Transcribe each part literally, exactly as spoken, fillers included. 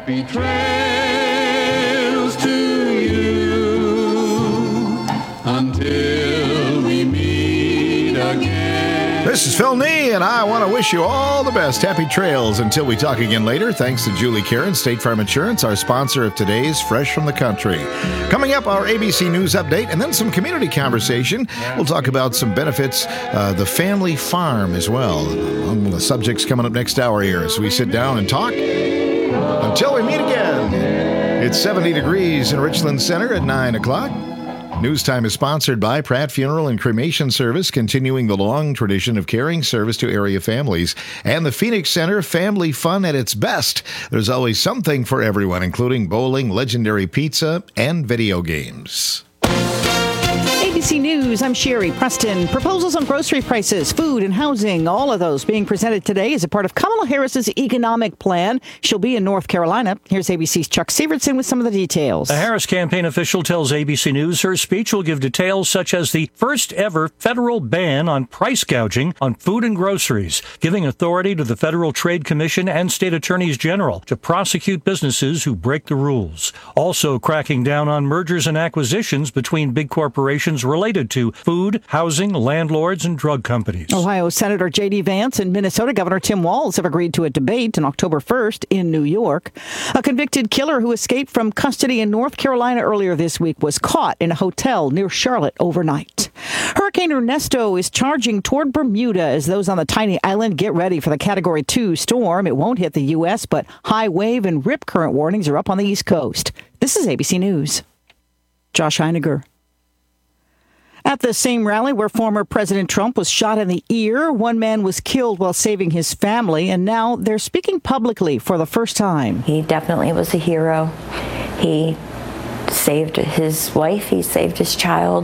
Happy trails to you until we meet again. This is Phil Nee, and I want to wish you all the best. Happy trails until we talk again later. Thanks to Julie Karen, State Farm Insurance, our sponsor of today's Fresh from the Country. Coming up, our A B C News update, and then some community conversation. We'll talk about some benefits, uh, the family farm as well. Among the subjects coming up next hour here as we sit down and talk. Until we meet again, it's seventy degrees in Richland Center at nine o'clock. News Time is sponsored by Pratt Funeral and Cremation Service, continuing the long tradition of caring service to area families. And the Phoenix Center, family fun at its best. There's always something for everyone, including bowling, legendary pizza, and video games. A B C News, I'm Sherry Preston. Proposals on grocery prices, food, and housing, all of those being presented today as a part of Kamala Harris's economic plan. She'll be in North Carolina. Here's A B C's Chuck Severson with some of the details. A Harris campaign official tells A B C News her speech will give details such as the first ever federal ban on price gouging on food and groceries, giving authority to the Federal Trade Commission and state attorneys general to prosecute businesses who break the rules. Also cracking down on mergers and acquisitions between big corporations related to food, housing, landlords, and drug companies. Ohio Senator J D. Vance and Minnesota Governor Tim Walz have agreed to a debate on October first in New York. A convicted killer who escaped from custody in North Carolina earlier this week was caught in a hotel near Charlotte overnight. Hurricane Ernesto is charging toward Bermuda as those on the tiny island get ready for the Category two storm. It won't hit the U S, but high wave and rip current warnings are up on the East Coast. This is A B C News. Josh Heiniger. At the same rally where former President Trump was shot in the ear, one man was killed while saving his family, and now they're speaking publicly for the first time. He definitely was a hero. He saved his wife, he saved his child,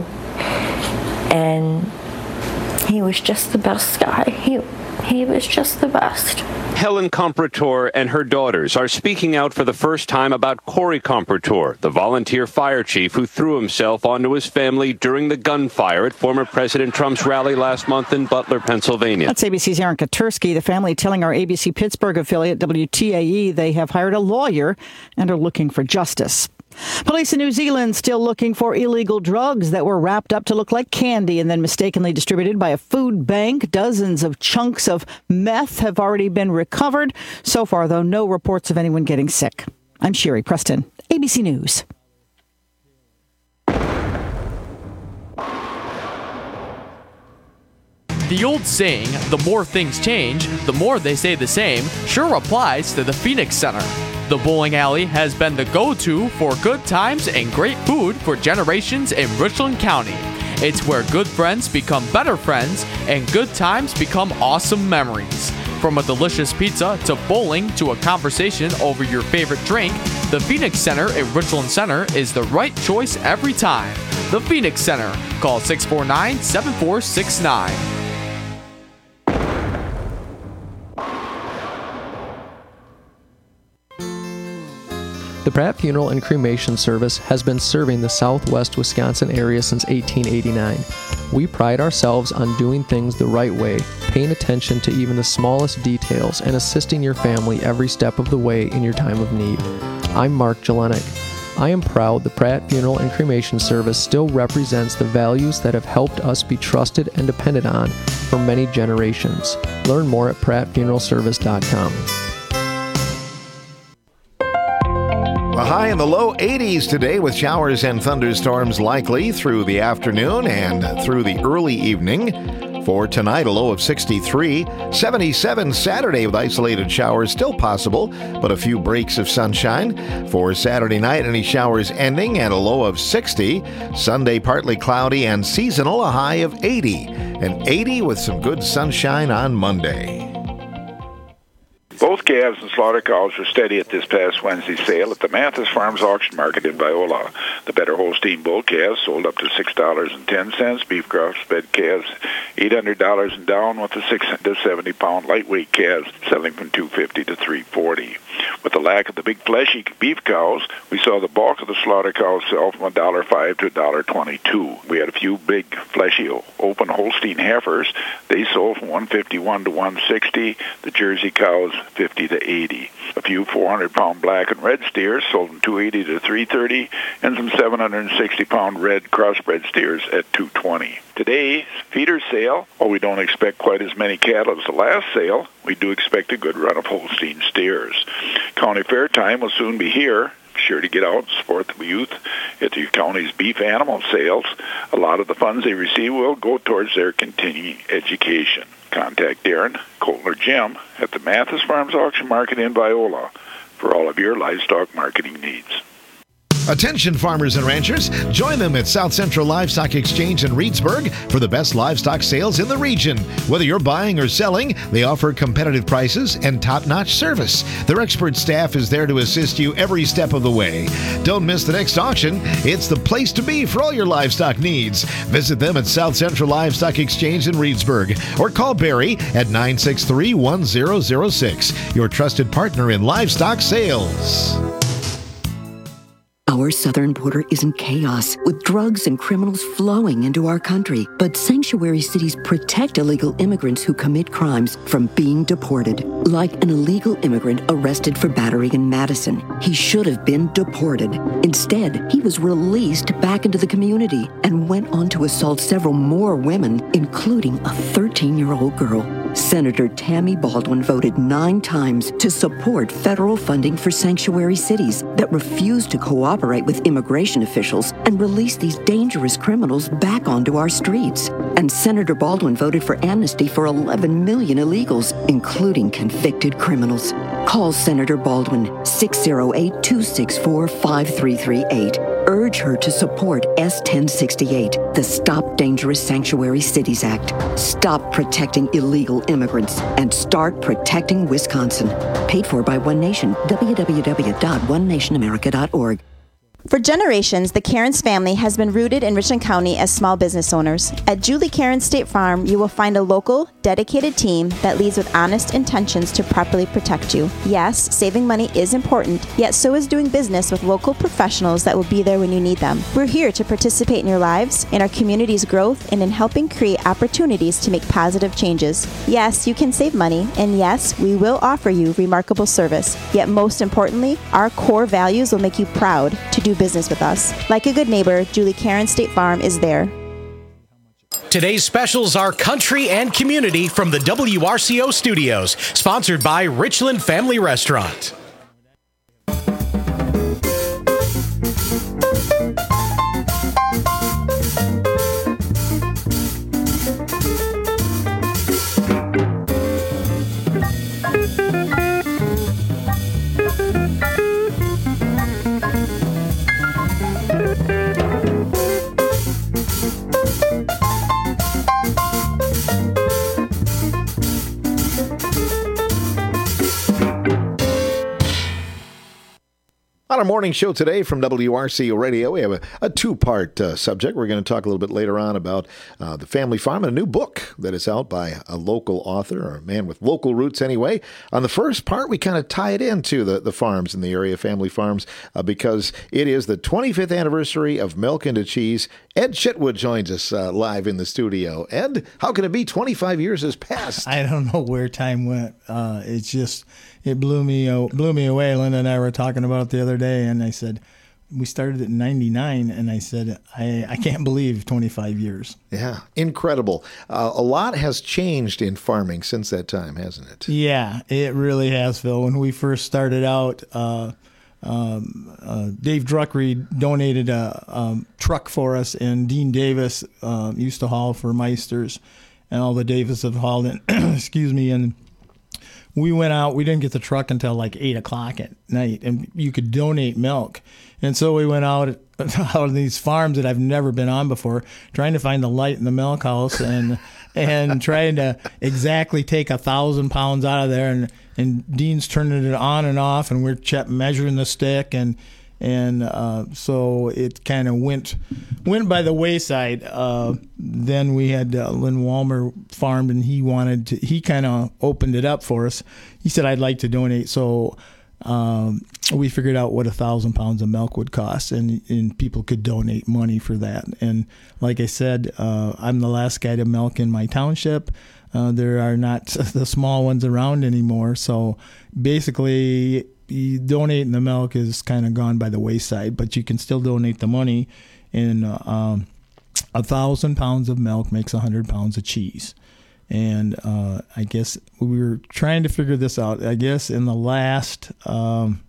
and he was just the best guy. He, he was just the best. Helen Comprator and her daughters are speaking out for the first time about Corey Comprator, the volunteer fire chief who threw himself onto his family during the gunfire at former President Trump's rally last month in Butler, Pennsylvania. That's A B C's Aaron Katursky. The family telling our A B C Pittsburgh affiliate W T A E they have hired a lawyer and are looking for justice. Police in New Zealand still looking for illegal drugs that were wrapped up to look like candy and then mistakenly distributed by a food bank. Dozens of chunks of meth have already been recovered. So far, though, no reports of anyone getting sick. I'm Sherry Preston, A B C News. The old saying, the more things change, the more they stay the same, sure applies to the Phoenix Center. The bowling alley has been the go-to for good times and great food for generations in Richland County. It's where good friends become better friends and good times become awesome memories. From a delicious pizza to bowling to a conversation over your favorite drink, the Phoenix Center in Richland Center is the right choice every time. The Phoenix Center. Call six four nine, seven four six nine. The Pratt Funeral and Cremation Service has been serving the southwest Wisconsin area since eighteen eighty-nine. We pride ourselves on doing things the right way, paying attention to even the smallest details, and assisting your family every step of the way in your time of need. I'm Mark Jelenek. I am proud the Pratt Funeral and Cremation Service still represents the values that have helped us be trusted and depended on for many generations. Learn more at pratt funeral service dot com. A high in the low eighties today with showers and thunderstorms likely through the afternoon and through the early evening. For tonight, a low of sixty-three. seventy-seven Saturday with isolated showers still possible, but a few breaks of sunshine. For Saturday night, any showers ending and a low of sixty. Sunday, partly cloudy and seasonal, a high of eighty. And eighty with some good sunshine on Monday. Both calves and slaughter cows were steady at this past Wednesday's sale at the Mathis Farms Auction Market in Biola. The better Holstein bull calves sold up to six dollars and ten cents. Beef crossbred calves eight hundred dollars and down, with the six to seventy pound lightweight calves selling from two fifty to three forty. With the lack of the big fleshy beef cows, we saw the bulk of the slaughter cows sell from one dollar five to one dollar twenty-two. We had a few big fleshy open Holstein heifers. They sold from one fifty-one to one sixty. The Jersey cows fifty to eighty. A few four hundred pound black and red steers sold from two eighty to three thirty, and some seven hundred sixty pound red crossbred steers at two twenty. Today's feeder sale, while we don't expect quite as many cattle as the last sale, we do expect a good run of Holstein steers. County fair time will soon be here. Be sure to get out and support the youth at the county's beef animal sales. A lot of the funds they receive will go towards their continuing education. Contact Darren, Colton, or Jim at the Mathis Farms Auction Market in Viola for all of your livestock marketing needs. Attention farmers and ranchers, join them at South Central Livestock Exchange in Reedsburg for the best livestock sales in the region. Whether you're buying or selling, they offer competitive prices and top-notch service. Their expert staff is there to assist you every step of the way. Don't miss the next auction. It's the place to be for all your livestock needs. Visit them at South Central Livestock Exchange in Reedsburg or call Barry at nine six three, one zero zero six, your trusted partner in livestock sales. Our southern border is in chaos, with drugs and criminals flowing into our country. But sanctuary cities protect illegal immigrants who commit crimes from being deported. Like an illegal immigrant arrested for battery in Madison. He should have been deported. Instead, he was released back into the community and went on to assault several more women, including a thirteen-year-old girl. Senator Tammy Baldwin voted nine times to support federal funding for sanctuary cities that refuse to cooperate with immigration officials and release these dangerous criminals back onto our streets. And Senator Baldwin voted for amnesty for eleven million illegals, including convicted criminals. Call Senator Baldwin, six oh eight, two six four, five three three eight. Urge her to support S ten sixty-eight, the Stop Dangerous Sanctuary Cities Act. Stop protecting illegal immigrants and start protecting Wisconsin. Paid for by One Nation, w w w dot one nation america dot org. For generations, the Cairns family has been rooted in Richland County as small business owners. At Julie Cairns State Farm, you will find a local, dedicated team that leads with honest intentions to properly protect you. Yes, saving money is important, yet so is doing business with local professionals that will be there when you need them. We're here to participate in your lives, in our community's growth, and in helping create opportunities to make positive changes. Yes, you can save money, and yes, we will offer you remarkable service. Yet most importantly, our core values will make you proud to do business with us. Like a good neighbor, Julie Cairns State Farm is there. Today's specials are country and community from the W R C O studios, sponsored by Richland Family Restaurant. On our morning show today from W R C O Radio, we have a, a two-part uh, subject. We're going to talk a little bit later on about uh, the family farm and a new book that is out by a local author, or a man with local roots anyway. On the first part, we kind of tie it into the, the farms in the area, family farms, uh, because it is the twenty-fifth anniversary of Milk into Cheese. Ed Chitwood joins us uh, live in the studio. Ed, how can it be twenty-five years has passed? I don't know where time went. Uh, it's just... It blew me blew me away. Linda and I were talking about it the other day, and I said, we started in ninety-nine, and I said, I, I can't believe twenty-five years. Yeah, incredible. Uh, a lot has changed in farming since that time, hasn't it? Yeah, it really has, Phil. When we first started out, uh, um, uh, Dave Druckery donated a, a truck for us, and Dean Davis uh, used to haul for Meisters, and all the Davis have hauled in, excuse me, and we went out. We didn't get the truck until like eight o'clock at night, and you could donate milk. And so we went out out of these farms that I've never been on before, trying to find the light in the milk house, and and trying to exactly take a thousand pounds out of there. And and Dean's turning it on and off, and we're ch- measuring the stick, and and uh, so it kind of went went by the wayside. Uh, then we had uh, Lynn Walmer farmed, and he wanted to. He kind of opened it up for us. He said, "I'd like to donate." So um, we figured out what a thousand pounds of milk would cost, and, and people could donate money for that. And like I said, uh, I'm the last guy to milk in my township. Uh, there are not the small ones around anymore. So basically, you donating the milk is kind of gone by the wayside, but you can still donate the money. And uh, um, a thousand pounds of milk makes a hundred pounds of cheese. And uh, I guess we were trying to figure this out. I guess in the last um,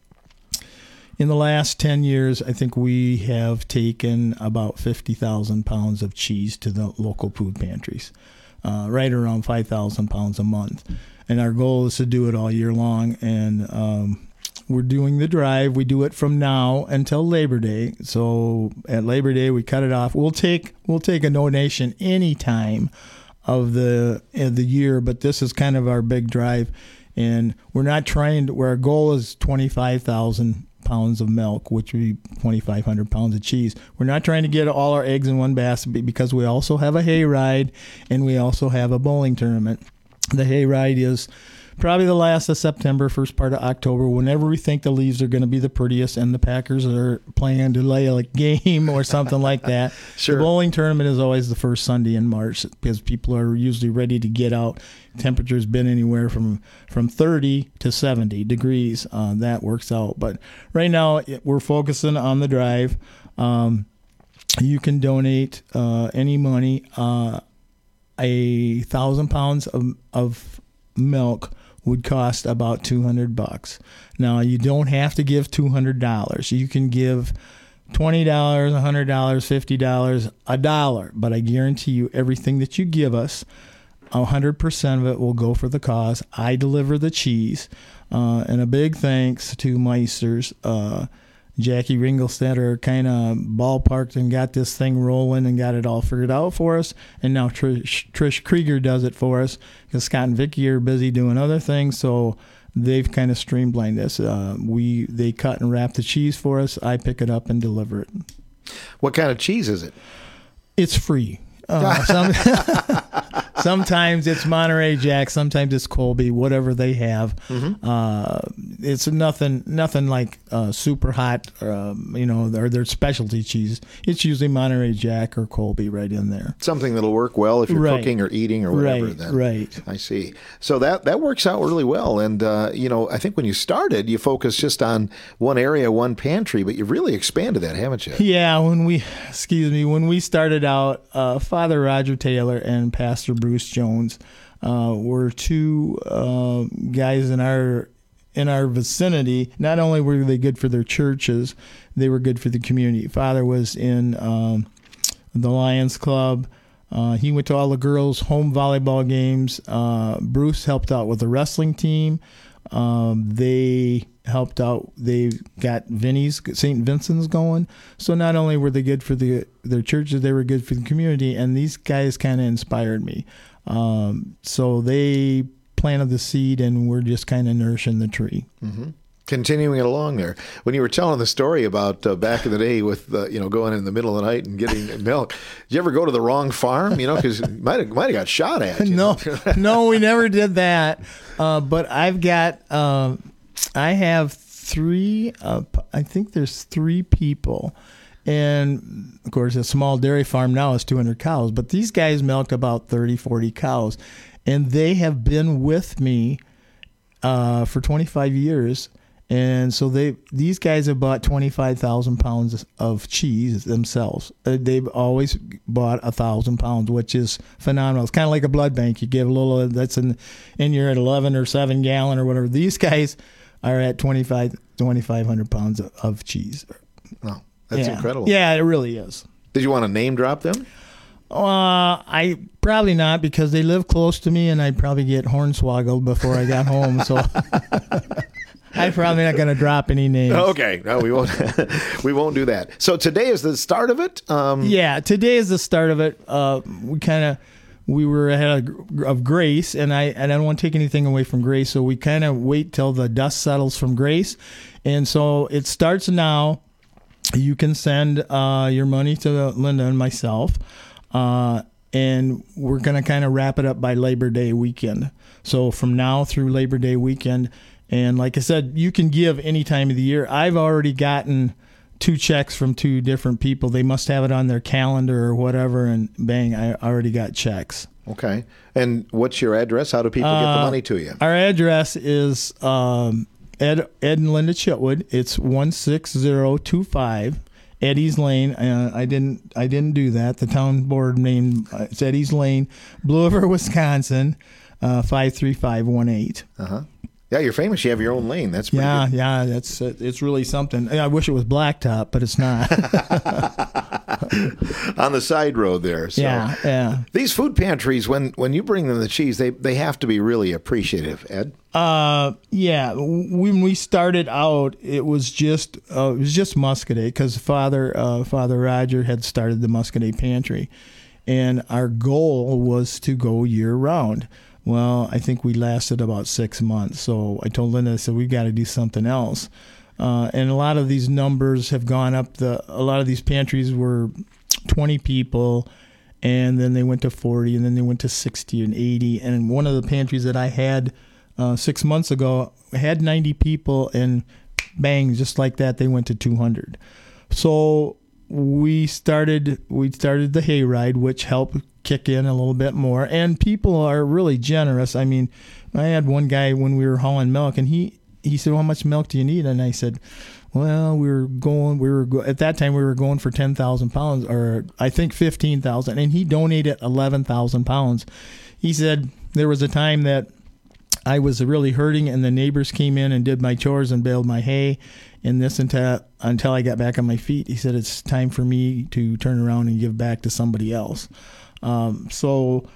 in the last ten years, I think we have taken about fifty thousand pounds of cheese to the local food pantries, uh, right around five thousand pounds a month. And our goal is to do it all year long. And um, we're doing the drive. We do it from now until Labor Day. So at Labor Day, we cut it off. We'll take we'll take a donation anytime of the of the year, but this is kind of our big drive, and we're not trying to, where our goal is twenty-five thousand pounds of milk, which would be twenty-five hundred pounds of cheese. We're not trying to get all our eggs in one basket, because we also have a hay ride and we also have a bowling tournament. The hay ride is probably the last of September, first part of October, whenever we think the leaves are going to be the prettiest and the Packers are playing to lay a game or something like that. Sure. The bowling tournament is always the first Sunday in March, because people are usually ready to get out. Temperature's been anywhere from, from thirty to seventy degrees. Uh, that works out. But right now, it, we're focusing on the drive. Um, you can donate uh, any money. Uh, a thousand pounds of, of milk would cost about two hundred bucks. Now, you don't have to give two hundred dollars. You can give twenty dollars, one hundred dollars, fifty dollars, a dollar. But I guarantee you, everything that you give us, one hundred percent of it will go for the cause. I deliver the cheese. Uh, and a big thanks to Meisters. Uh, Jackie Ringelstetter kind of ballparked and got this thing rolling and got it all figured out for us. And now Trish, Trish Krieger does it for us, because Scott and Vicky are busy doing other things. So they've kind of streamlined this. Uh, we They cut and wrap the cheese for us. I pick it up and deliver it. What kind of cheese is it? It's free. Uh, some, sometimes it's Monterey Jack, sometimes it's Colby, whatever they have. Mm-hmm. Uh, it's nothing, nothing like uh, super hot, um, you know, or their specialty cheese. It's usually Monterey Jack or Colby right in there. Something that'll work well if you're right. cooking or eating or whatever. Right, then. right. I see. So that that works out really well. And uh, you know, I think when you started, you focused just on one area, one pantry, but you've really expanded that, haven't you? Yeah. When we, excuse me, when we started out. Uh, Father Roger Taylor and Pastor Bruce Jones uh, were two uh, guys in our in our vicinity. Not only were they good for their churches, they were good for the community. Father was in um, the Lions Club. Uh, he went to all the girls' home volleyball games. Uh, Bruce helped out with the wrestling team. Um, they helped out. They got Vinny's Saint Vincent's going. So not only were they good for the their churches, they were good for the community. And these guys kind of inspired me. Um, so they planted the seed, and we're just kind of nourishing the tree. Mm-hmm. Continuing it along there. When you were telling the story about uh, back in the day with uh, you know going in the middle of the night and getting milk, did you ever go to the wrong farm? You know, because you might have might have got shot at. You no, no, we never did that. Uh, but I've got. Uh, I have three, uh, I think there's three people, and of course a small dairy farm now is two hundred cows, but these guys milk about thirty, forty cows, and they have been with me uh, for twenty-five years, and so they these guys have bought twenty-five thousand pounds of cheese themselves. Uh, they've always bought one thousand pounds, which is phenomenal. It's kind of like a blood bank. You give a little, that's in, and you're at eleven or seven gallon or whatever. These guys are at twenty-five, twenty-five hundred pounds of, of cheese. Wow, that's yeah. incredible. Yeah, it really is. Did you want to name drop them? Uh, I probably not, because they live close to me, and I'd probably get hornswoggled before I got home. So I'm probably not going to drop any names. Okay, no, we won't. We won't do that. So today is the start of it. Um, yeah, today is the start of it. Uh, we kind of. We were ahead of, of Grace, and I and I don't want to take anything away from Grace, so we kind of wait till the dust settles from Grace. And so it starts now. You can send uh, your money to Linda and myself, uh, and we're going to kind of wrap it up by Labor Day weekend. So from now through Labor Day weekend, And like I said, you can give any time of the year. I've already gotten two checks from two different people. They must have it on their calendar or whatever, and bang, I already got checks. Okay. And what's your address? How do people uh, get the money to you? Our address is um, Ed, Ed and Linda Chitwood. It's one six zero two five Eddie's Lane. Uh, I didn't I didn't do that. The town board named uh, it's Eddie's Lane, Blue River, Wisconsin, uh, five three five one eight. Uh-huh. Yeah, you're famous. You have your own lane. That's pretty yeah, good. yeah. That's uh, it's really something. I wish it was blacktop, but it's not. On the side road there. So. Yeah, yeah. These food pantries, when when you bring them the cheese, they they have to be really appreciative, Ed. Uh, yeah. When we started out, it was just uh, it was just Muscadet because Father uh, Father Roger had started the Muscadet Pantry, and our goal was to go year round. Well, I think we lasted about six months. So I told Linda, I said, we've got to do something else. Uh, and a lot of these numbers have gone up. The A lot of these pantries were twenty people, and then they went to forty, and then they went to sixty and eighty. And one of the pantries that I had uh, six months ago had ninety people, and bang, just like that, they went to two hundred. So we started we started the hayride, which helped kick in a little bit more, and people are really generous. I mean, I had one guy when we were hauling milk, and he he said, well, how much milk do you need? And I said, well, we were going we were go- at that time we were going for ten thousand pounds, or I think fifteen thousand, and he donated eleven thousand pounds. He said there was a time that I was really hurting, and the neighbors came in and did my chores and baled my hay, and this until until I got back on my feet. He said it's time for me to turn around and give back to somebody else. Um, so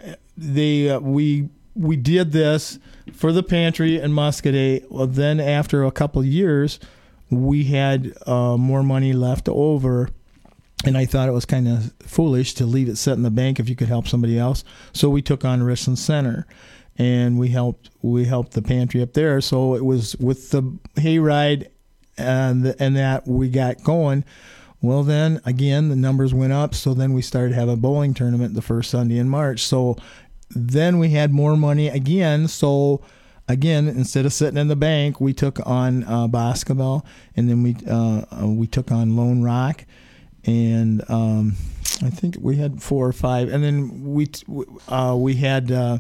they uh, we we did this for the pantry in Muscadet. Well, then after a couple of years, we had uh, more money left over, and I thought it was kind of foolish to leave it set in the bank if you could help somebody else. So we took on Richland Center, and we helped we helped the pantry up there. So it was with the hayride and and that we got going. Well, then, again, the numbers went up, so then we started having a bowling tournament the first Sunday in March. So then we had more money again. So, again, instead of sitting in the bank, we took on uh, basketball, and then we uh, we took on Lone Rock, and um, I think we had four or five. And then we uh, we had uh,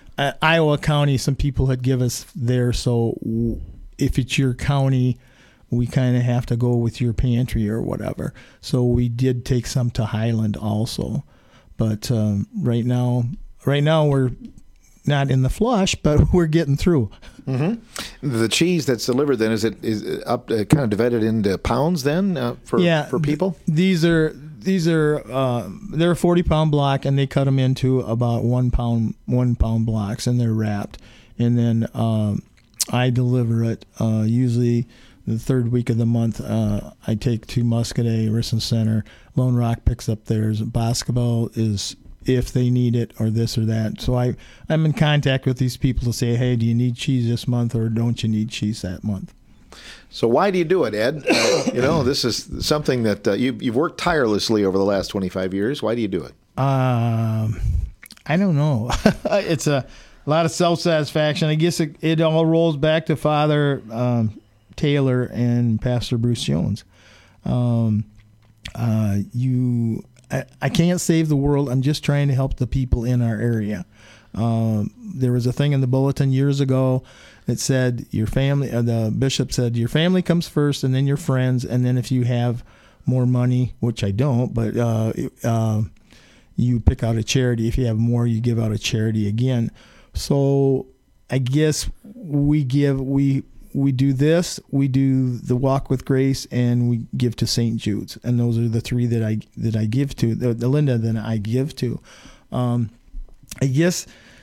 Iowa County, some people had give us there. So if it's your county, we kind of have to go with your pantry or whatever. So we did take some to Highland also. But um, right now, right now we're not in the flush, but we're getting through. Mm-hmm. The cheese that's delivered then, is it is it up uh, kind of divided into pounds then uh, for yeah, for people? Th- these are these are uh, they're a forty pound block, and they cut them into about one pound one pound blocks, and they're wrapped. And then um, I deliver it uh, usually. The third week of the month, uh, I take to Muscadet, Richland Center. Lone Rock picks up theirs. Basketball is if they need it or this or that. So I, I'm in contact with these people to say, hey, do you need cheese this month or don't you need cheese that month? So why do you do it, Ed? Uh, you know, this is something that uh, you, you've worked tirelessly over the last twenty-five years. Why do you do it? Um, I don't know. It's a lot of self-satisfaction. I guess it, it all rolls back to Father um, Taylor and Pastor Bruce Jones. Um, uh, you, I, I can't save the world. I'm just trying to help the people in our area. Um, there was a thing in the bulletin years ago that said your family, uh, the bishop said your family comes first and then your friends. And then if you have more money, which I don't, but, uh, uh, you pick out a charity. If you have more, you give out a charity again. So I guess we give, we, We do this, we do the Walk with Grace, and we give to Saint Jude's, and those are the three that I that I give to. The, the Linda that I give to. Um, I guess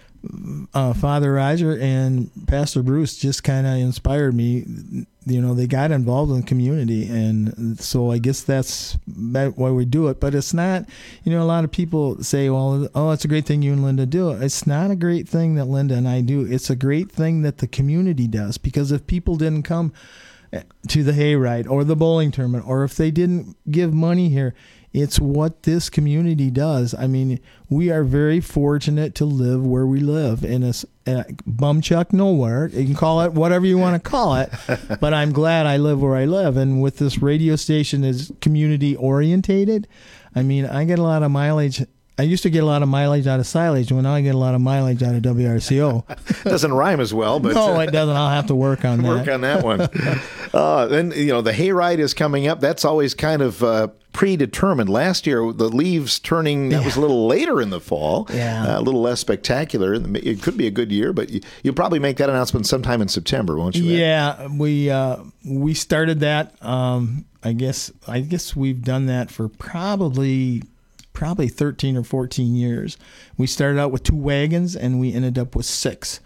uh, Father Roger and Pastor Bruce just kind of inspired me. You know, they got involved in the community, and so I guess that's why we do it. But it's not, you know, a lot of people say, well, oh, it's a great thing you and Linda do. It's not a great thing that Linda and I do. It's a great thing that the community does, because if people didn't come to the hayride or the bowling tournament, or if they didn't give money here, it's what this community does. I mean, we are very fortunate to live where we live in a, a bumchuck nowhere. You can call it whatever you want to call it, but I'm glad I live where I live. And with this radio station is community orientated. I mean, I get a lot of mileage. I used to get a lot of mileage out of silage. Well, now I get a lot of mileage out of W R C O. Doesn't rhyme as well, but no, it doesn't. I'll have to work on that. Work on that one. uh, then you know the hayride is coming up. That's always kind of uh, predetermined. Last year, the leaves turning that yeah. was a little later in the fall. Yeah, uh, a little less spectacular. It could be a good year, but you, you'll probably make that announcement sometime in September, won't you? Yeah, Ed? we uh, we started that. Um, I guess I guess we've done that for probably. probably thirteen or fourteen years. We started out with two wagons and we ended up with six.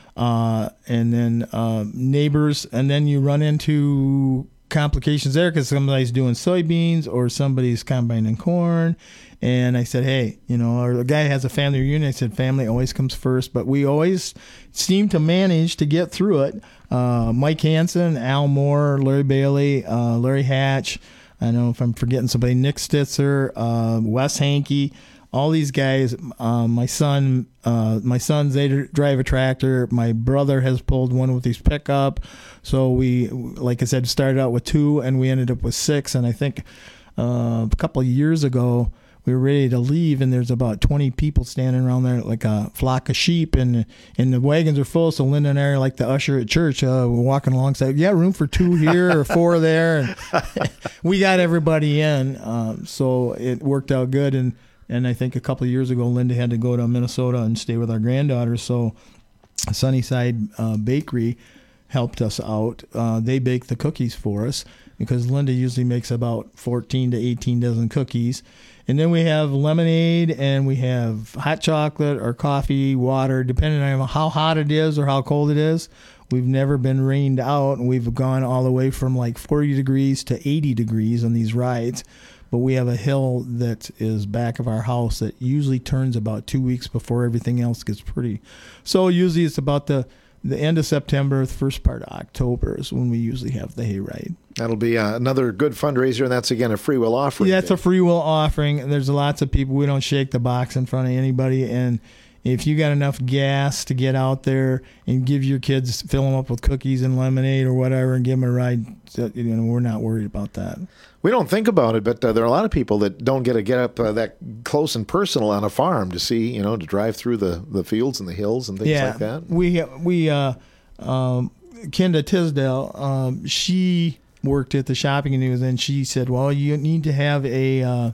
Uh, and then uh, neighbors, and then you run into complications there because somebody's doing soybeans or somebody's combining corn. And I said, hey, you know, or the guy has a family reunion. I said, family always comes first, but we always seem to manage to get through it. Uh, Mike Hansen, Al Moore, Larry Bailey, uh, Larry Hatch, I don't know if I'm forgetting somebody, Nick Stitzer, uh, Wes Hankey, all these guys. Uh, my son, uh, my sons, they drive a tractor. My brother has pulled one with his pickup. So we, like I said, started out with two, and we ended up with six. And I think uh, a couple of years ago, we were ready to leave, and there's about twenty people standing around there like a flock of sheep, and and the wagons are full. So Linda and I are like the usher at church. Uh, we're walking alongside. Yeah, room for two here or four there. And we got everybody in, um, so it worked out good. And and I think a couple of years ago, Linda had to go to Minnesota and stay with our granddaughter. So Sunnyside uh, Bakery helped us out. Uh, they baked the cookies for us because Linda usually makes about fourteen to eighteen dozen cookies. And then we have lemonade, and we have hot chocolate or coffee, water, depending on how hot it is or how cold it is. We've never been rained out, and we've gone all the way from like forty degrees to eighty degrees on these rides. But we have a hill that is back of our house that usually turns about two weeks before everything else gets pretty. So usually it's about the, the end of September, the first part of October is when we usually have the hayride. That'll be uh, another good fundraiser, and that's, again, a free will offering. Yeah, that's a free will offering. There's lots of people. We don't shake the box in front of anybody, and if you got enough gas to get out there and give your kids, fill them up with cookies and lemonade or whatever, and give them a ride, you know, we're not worried about that. We don't think about it, but uh, there are a lot of people that don't get to get up uh, that close and personal on a farm to see, you know, to drive through the, the fields and the hills and things yeah, like that. we we uh, um, Kenda Tisdale, um, she worked at the shopping news, and she said, well, you need to have a uh,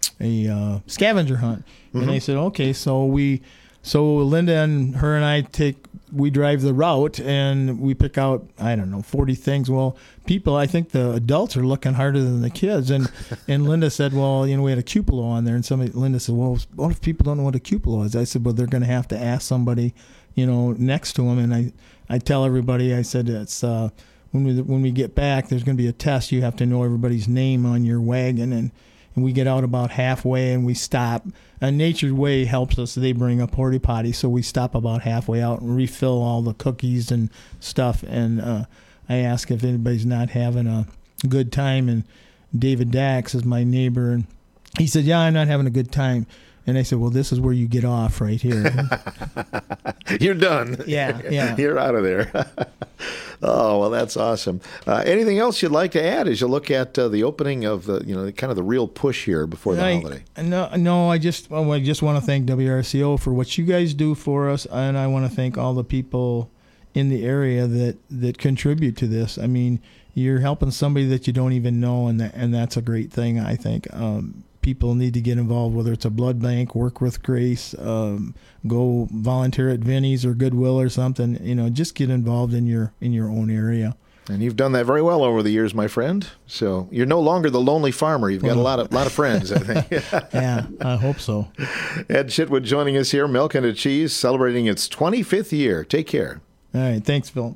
a uh, scavenger hunt. Mm-hmm. And I said, okay. So we, so Linda and her and I take, we drive the route, and we pick out, I don't know, forty things. Well, people, I think the adults are looking harder than the kids. And and Linda said, well, you know, we had a Cupolo on there, and somebody, Linda said, well, what if people don't know what a Cupolo is? I said, well, they're going to have to ask somebody, you know, next to them. And I, I tell everybody, I said, it's, uh, When we when we get back, there's going to be a test. You have to know everybody's name on your wagon, and, and we get out about halfway and we stop. And Nature's Way helps us. They bring a porta potty, so we stop about halfway out and refill all the cookies and stuff. And uh, I ask if anybody's not having a good time. And David Dax is my neighbor, and he said, "Yeah, I'm not having a good time." And I said, well, this is where you get off right here. You're done. Yeah, yeah. You're out of there. Oh, well, that's awesome. Uh, anything else you'd like to add as you look at uh, the opening of the, you know, kind of the real push here before the I, holiday? No, no. I just, well, I just want to thank W R C O for what you guys do for us, and I want to thank all the people in the area that, that contribute to this. I mean, you're helping somebody that you don't even know, and that, and that's a great thing, I think. Um, people need to get involved, whether it's a blood bank, work with Grace, um, go volunteer at Vinnie's or Goodwill or something. You know, just get involved in your in your own area. And you've done that very well over the years, my friend. So you're no longer the lonely farmer. You've got a lot of lot of friends, I think. Yeah, I hope so. Ed Chitwood joining us here, Milk and a Cheese, celebrating its twenty-fifth year. Take care. All right, thanks, Phil.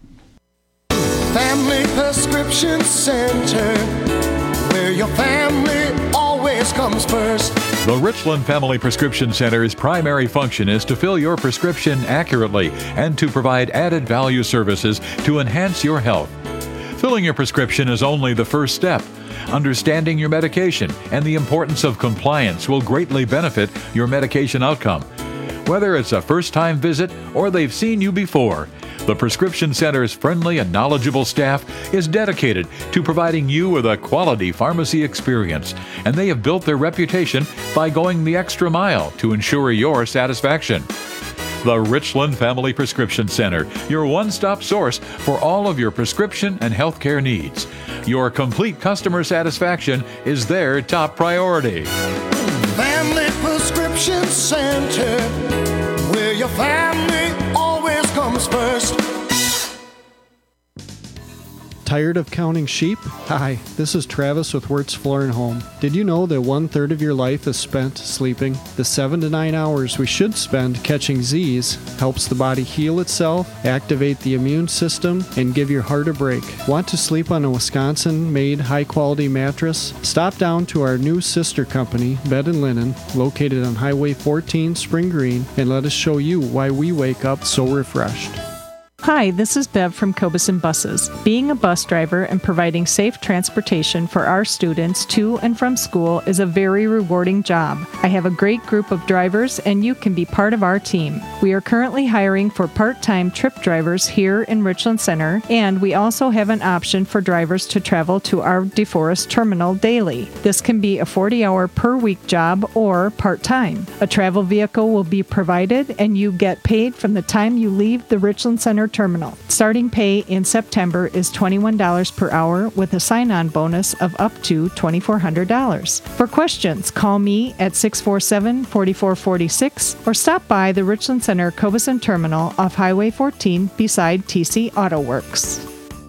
Family Prescription Center, where your family always comes first. The Richland Family Prescription Center's primary function is to fill your prescription accurately and to provide added value services to enhance your health. Filling your prescription is only the first step. Understanding your medication and the importance of compliance will greatly benefit your medication outcome. Whether it's a first-time visit or they've seen you before, the Prescription Center's friendly and knowledgeable staff is dedicated to providing you with a quality pharmacy experience, and they have built their reputation by going the extra mile to ensure your satisfaction. The Richland Family Prescription Center, your one-stop source for all of your prescription and healthcare needs. Your complete customer satisfaction is their top priority. Family Prescription Center, where your family always comes first. Tired of counting sheep? Hi, this is Travis with Wirtz Floor and Home. Did you know that one third of your life is spent sleeping? The seven to nine hours we should spend catching Z's helps the body heal itself, activate the immune system, and give your heart a break. Want to sleep on a Wisconsin-made high-quality mattress? Stop down to our new sister company, Bed and Linen, located on Highway fourteen, Spring Green, and let us show you why we wake up so refreshed. Hi, this is Bev from Cobeson Buses. Being a bus driver and providing safe transportation for our students to and from school is a very rewarding job. I have a great group of drivers, and you can be part of our team. We are currently hiring for part-time trip drivers here in Richland Center, and we also have an option for drivers to travel to our DeForest terminal daily. This can be a forty-hour per week job or part-time. A travel vehicle will be provided, and you get paid from the time you leave the Richland Center terminal. Starting pay in September is twenty-one dollars per hour with a sign-on bonus of up to twenty-four hundred dollars. For questions, call me at six four seven, four four four six or stop by the Richland Center Cobeson Terminal off Highway fourteen beside T C Auto Works.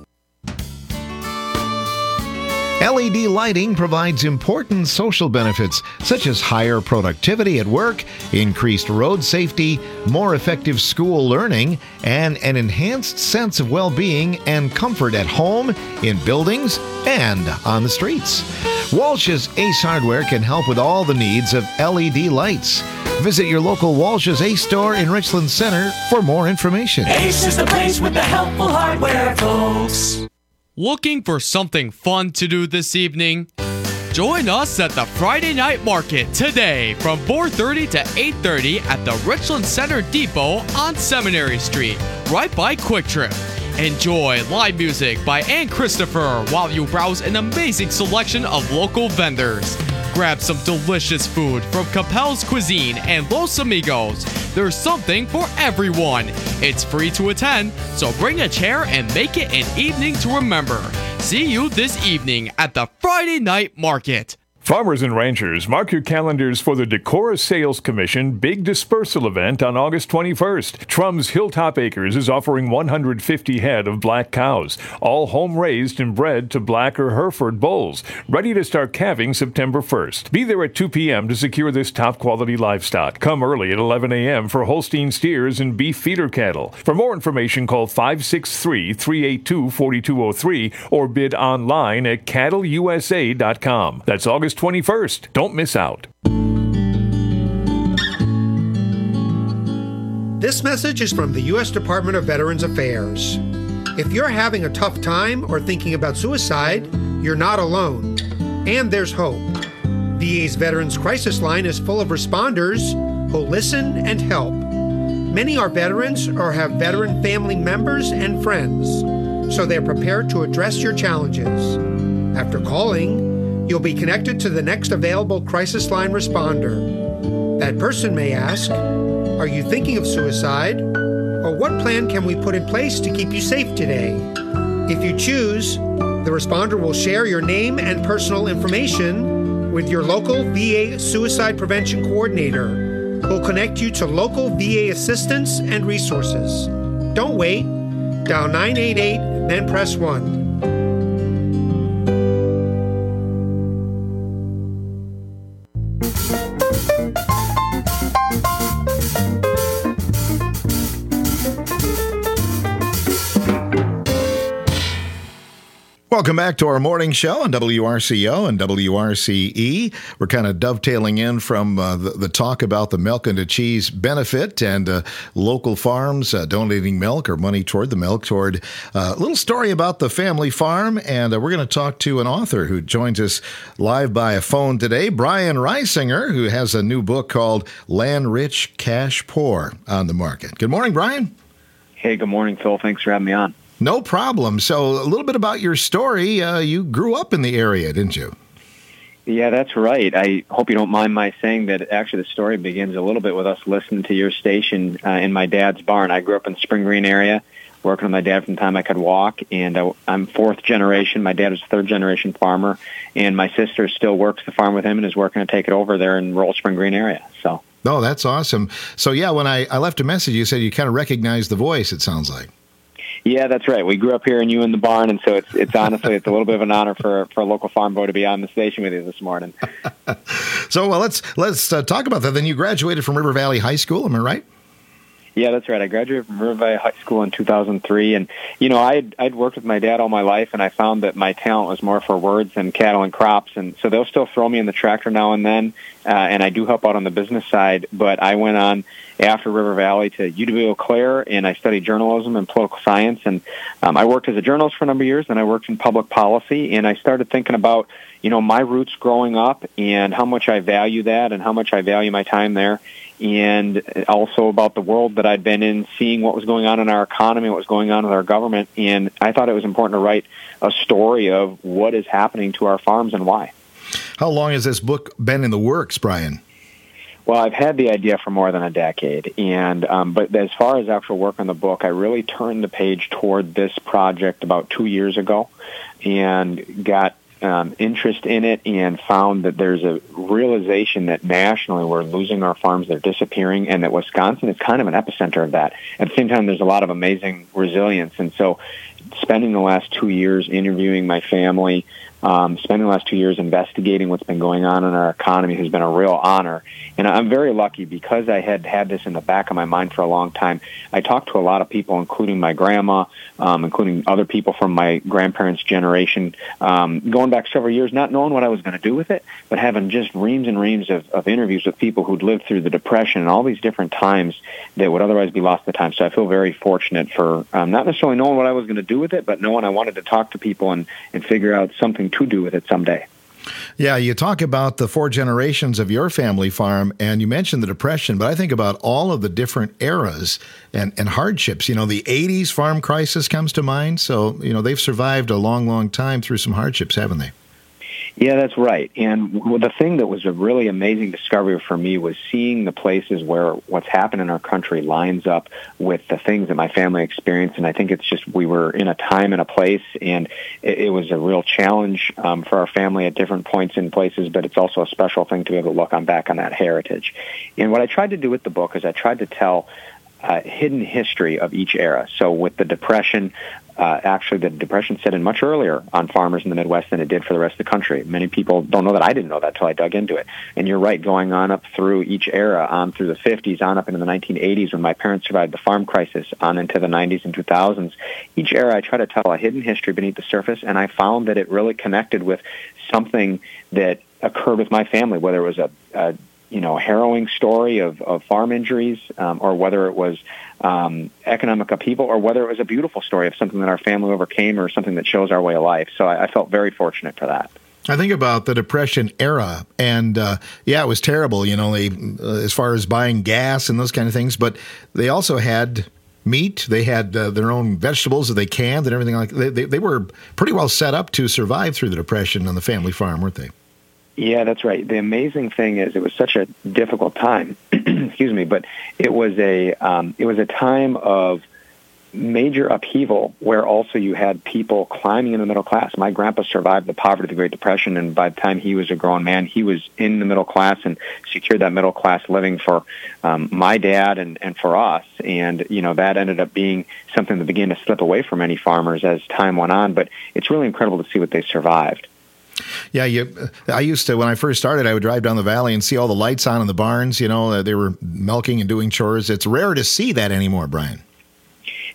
L E D lighting provides important social benefits such as higher productivity at work, increased road safety, more effective school learning, and an enhanced sense of well-being and comfort at home, in buildings, and on the streets. Walsh's Ace Hardware can help with all the needs of L E D lights. Visit your local Walsh's Ace store in Richland Center for more information. Ace is the place with the helpful hardware, folks. Looking for something fun to do this evening? Join us at the Friday Night Market today from four thirty to eight thirty at the Richland Center Depot on Seminary Street, right by Quick Trip. Enjoy live music by Ann Christopher while you browse an amazing selection of local vendors. Grab some delicious food from Capel's Cuisine and Los Amigos. There's something for everyone. It's free to attend, so bring a chair and make it an evening to remember. See you this evening at the Friday Night Market. Farmers and ranchers, mark your calendars for the Decorah Sales Commission Big Dispersal event on August twenty-first. Trum's Hilltop Acres is offering one hundred fifty head of black cows, all home-raised and bred to black or Hereford bulls, ready to start calving September first. Be there at two p.m. to secure this top-quality livestock. Come early at eleven a.m. for Holstein steers and beef feeder cattle. For more information, call five six three, three eight two, four two zero three or bid online at cattle u s a dot com. That's August twenty-first. Don't miss out. This message is from the U S Department of Veterans Affairs. If you're having a tough time or thinking about suicide, you're not alone. And there's hope. V A's Veterans Crisis Line is full of responders who listen and help. Many are veterans or have veteran family members and friends, so they're prepared to address your challenges. After calling, you'll be connected to the next available crisis line responder. That person may ask, are you thinking of suicide? Or what plan can we put in place to keep you safe today? If you choose, the responder will share your name and personal information with your local V A Suicide Prevention Coordinator, who'll connect you to local V A assistance and resources. Don't wait. Dial nine eight eight, then press one. Welcome back to our morning show on W R C O and W R C E. We're kind of dovetailing in from uh, the, the talk about the Milk and the Cheese benefit and uh, local farms uh, donating milk or money toward the milk, toward uh, a little story about the family farm. And uh, we're going to talk to an author who joins us live by a phone today, Brian Reisinger, who has a new book called Land Rich, Cash Poor on the market. Good morning, Brian. Hey, good morning, Phil. Thanks for having me on. No problem. So a little bit about your story. Uh, you grew up in the area, didn't you? Yeah, that's right. I hope you don't mind my saying that actually the story begins a little bit with us listening to your station uh, in my dad's barn. I grew up in the Spring Green area, working with my dad from the time I could walk, and I, I'm fourth generation. My dad was a third generation farmer, and my sister still works the farm with him and is working to take it over there in rural Spring Green area. So. Oh, that's awesome. So, yeah, when I, I left a message, you said you kind of recognized the voice, it sounds like. Yeah, that's right. We grew up here and you in the barn, and so it's it's honestly it's a little bit of an honor for for a local farm boy to be on the station with you this morning. So, well, let's let's uh, talk about that. Then you graduated from River Valley High School, am I right? Yeah, that's right. I graduated from River Valley High School in two thousand three, and you know, I'd I'd worked with my dad all my life, and I found that my talent was more for words than cattle and crops, and so they'll still throw me in the tractor now and then, uh, and I do help out on the business side. But I went on after River Valley to U W Eau Claire, and I studied journalism and political science, and um, I worked as a journalist for a number of years, and I worked in public policy, and I started thinking about, you know, my roots growing up and how much I value that and how much I value my time there, and also about the world that I'd been in, seeing what was going on in our economy, what was going on with our government, and I thought it was important to write a story of what is happening to our farms and why. How long has this book been in the works, Brian? Well, I've had the idea for more than a decade, and um, but as far as actual work on the book, I really turned the page toward this project about two years ago and got um, interest in it and found that there's a realization that nationally we're losing our farms, they're disappearing, and that Wisconsin is kind of an epicenter of that. At the same time, there's a lot of amazing resilience, and so spending the last two years interviewing my family, Um, spending the last two years investigating what's been going on in our economy has been a real honor. And I'm very lucky because I had had this in the back of my mind for a long time. I talked to a lot of people, including my grandma, um, including other people from my grandparents' generation, um, going back several years, not knowing what I was going to do with it, but having just reams and reams of, of interviews with people who'd lived through the Depression and all these different times that would otherwise be lost to time. So I feel very fortunate for um, not necessarily knowing what I was going to do with it, but knowing I wanted to talk to people and, and figure out something to do with it someday. Yeah, you talk about the four generations of your family farm, and you mentioned the Depression, but I think about all of the different eras and, and hardships. You know, the eighties farm crisis comes to mind, so, you know, they've survived a long, long time through some hardships, haven't they? Yeah, that's right. And the thing that was a really amazing discovery for me was seeing the places where what's happened in our country lines up with the things that my family experienced. And I think it's just we were in a time and a place, and it, it was a real challenge um, for our family at different points in places, but it's also a special thing to be able to look on back on that heritage. And what I tried to do with the book is I tried to tell a hidden history of each era. So with the Depression, Uh, actually, the Depression set in much earlier on farmers in the Midwest than it did for the rest of the country. Many people don't know that. I didn't know that until I dug into it. And you're right, going on up through each era, on through the fifties, on up into the nineteen eighties when my parents survived the farm crisis, on into the nineties and two thousands. Each era, I try to tell a hidden history beneath the surface, and I found that it really connected with something that occurred with my family, whether it was a, a you know, harrowing story of, of farm injuries, um, or whether it was um, economic upheaval, or whether it was a beautiful story of something that our family overcame or something that shows our way of life. So I, I felt very fortunate for that. I think about the Depression era, and uh, yeah, it was terrible, you know, they, uh, as far as buying gas and those kind of things, but they also had meat. They had uh, their own vegetables that they canned and everything like that. They, they, they were pretty well set up to survive through the Depression on the family farm, weren't they? Yeah, that's right. The amazing thing is it was such a difficult time, excuse me, but it was a um, it was a time of major upheaval where also you had people climbing in the middle class. My grandpa survived the poverty of the Great Depression, and by the time he was a grown man, he was in the middle class and secured that middle class living for um, my dad and, and for us. And, you know, that ended up being something that began to slip away from many farmers as time went on, but it's really incredible to see what they survived. Yeah, you, I used to, when I first started, I would drive down the valley and see all the lights on in the barns. You know, uh, they were milking and doing chores. It's rare to see that anymore, Brian.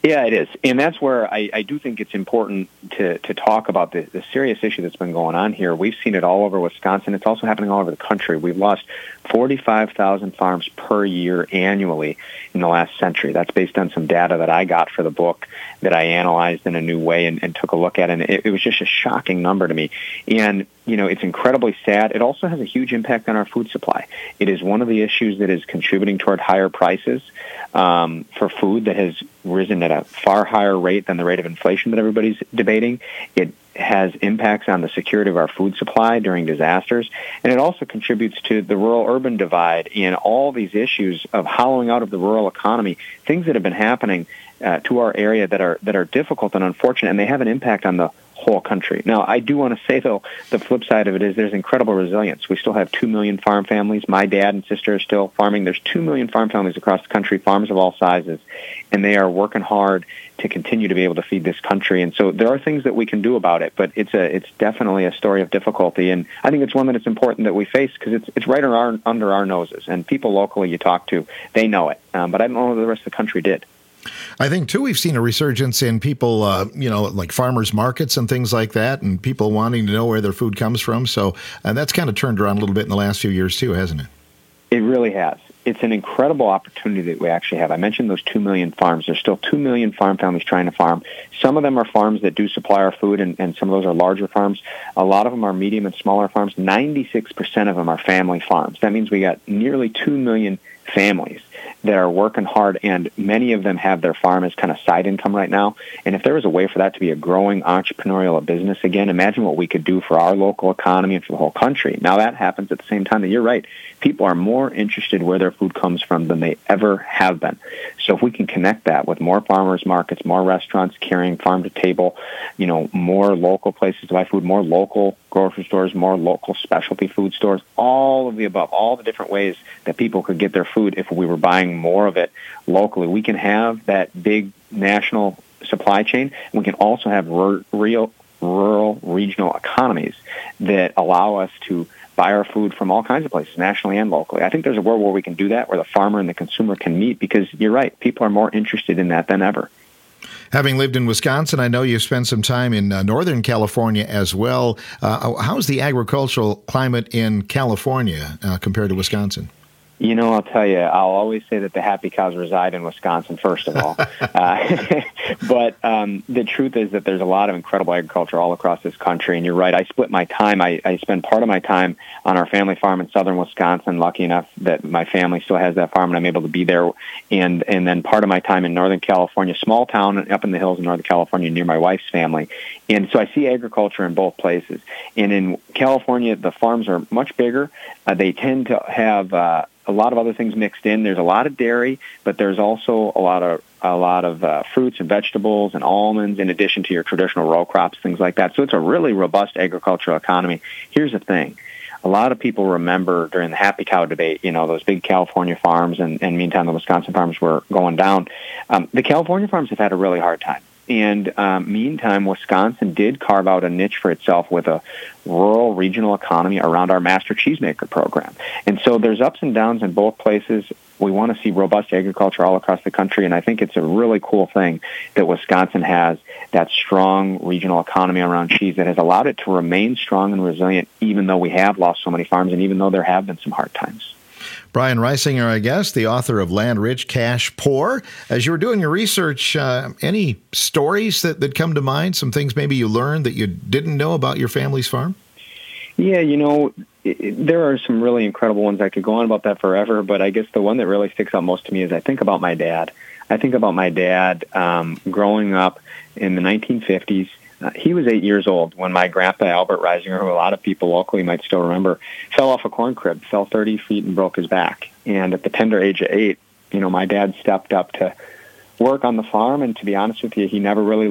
Yeah, it is. And that's where I, I do think it's important to, to talk about the, the serious issue that's been going on here. We've seen it all over Wisconsin. It's also happening all over the country. We've lost forty-five thousand farms per year annually in the last century. That's based on some data that I got for the book that I analyzed in a new way and, and took a look at. And it, it was just a shocking number to me. And, you know, it's incredibly sad. It also has a huge impact on our food supply. It is one of the issues that is contributing toward higher prices um, for food that has risen at a far higher rate than the rate of inflation that everybody's debating. It has impacts on the security of our food supply during disasters, and it also contributes to the rural-urban divide and all these issues of hollowing out of the rural economy, things that have been happening uh, to our area that are that are difficult and unfortunate, and they have an impact on the whole country. Now, I do want to say, though, the flip side of it is there's incredible resilience. We still have two million farm families. My dad and sister are still farming. There's two million farm families across the country, farms of all sizes, and they are working hard to continue to be able to feed this country. And so there are things that we can do about it, but it's a it's definitely a story of difficulty. And I think it's one that it's important that we face because it's it's right under our, under our noses. And people locally you talk to, they know it. Um, but I don't know if the rest of the country did. I think, too, we've seen a resurgence in people, uh, you know, like farmers markets and things like that, and people wanting to know where their food comes from. So uh, that's kind of turned around a little bit in the last few years, too, hasn't it? It really has. It's an incredible opportunity that we actually have. I mentioned those two million farms. There's still two million farm families trying to farm. Some of them are farms that do supply our food, and, and some of those are larger farms. A lot of them are medium and smaller farms. ninety-six percent of them are family farms. That means we got nearly two million families that are working hard, and many of them have their farm as kind of side income right now. And if there was a way for that to be a growing entrepreneurial business again, imagine what we could do for our local economy and for the whole country. Now that happens at the same time that you're right. People are more interested where their food comes from than they ever have been. So if we can connect that with more farmers markets, more restaurants carrying farm to table, you know, more local places to buy food, more local grocery stores, more local specialty food stores, all of the above, all the different ways that people could get their food if we were buying more of it locally. We can have that big national supply chain. We can also have r- real rural regional economies that allow us to buy our food from all kinds of places, nationally and locally. I think there's a world where we can do that, where the farmer and the consumer can meet, because you're right, people are more interested in that than ever. Having lived in Wisconsin, I know you've spent some time in uh, Northern California as well. Uh, how's the agricultural climate in California uh, compared to Wisconsin? You know, I'll tell you, I'll always say that the happy cows reside in Wisconsin, first of all. uh, but um, the truth is that there's a lot of incredible agriculture all across this country. And you're right, I split my time. I, I spend part of my time on our family farm in southern Wisconsin, lucky enough that my family still has that farm and I'm able to be there. And, and then part of my time in Northern California, small town up in the hills in Northern California near my wife's family. And so I see agriculture in both places. And in California, the farms are much bigger. Uh, they tend to have uh, a lot of other things mixed in. There's a lot of dairy, but there's also a lot of a lot of uh, fruits and vegetables and almonds, in addition to your traditional row crops, things like that. So it's a really robust agricultural economy. Here's the thing. A lot of people remember during the happy cow debate, you know, those big California farms, and, and meantime the Wisconsin farms were going down. Um, the California farms have had a really hard time. And um, meantime, Wisconsin did carve out a niche for itself with a rural regional economy around our Master Cheesemaker program. And so there's ups and downs in both places. We want to see robust agriculture all across the country, and I think it's a really cool thing that Wisconsin has that strong regional economy around cheese that has allowed it to remain strong and resilient, even though we have lost so many farms and even though there have been some hard times. Brian Reisinger, I guess, the author of Land Rich, Cash Poor. As you were doing your research, uh, any stories that, that come to mind, some things maybe you learned that you didn't know about your family's farm? Yeah, you know, it, it, there are some really incredible ones. I could go on about that forever, but I guess the one that really sticks out most to me is I think about my dad. I think about my dad um, growing up in the nineteen fifties. Uh, he was eight years old when my grandpa, Albert Reisinger, who a lot of people locally might still remember, fell off a corn crib, fell thirty feet and broke his back. And at the tender age of eight, you know, my dad stepped up to work on the farm, and to be honest with you, he never really let up.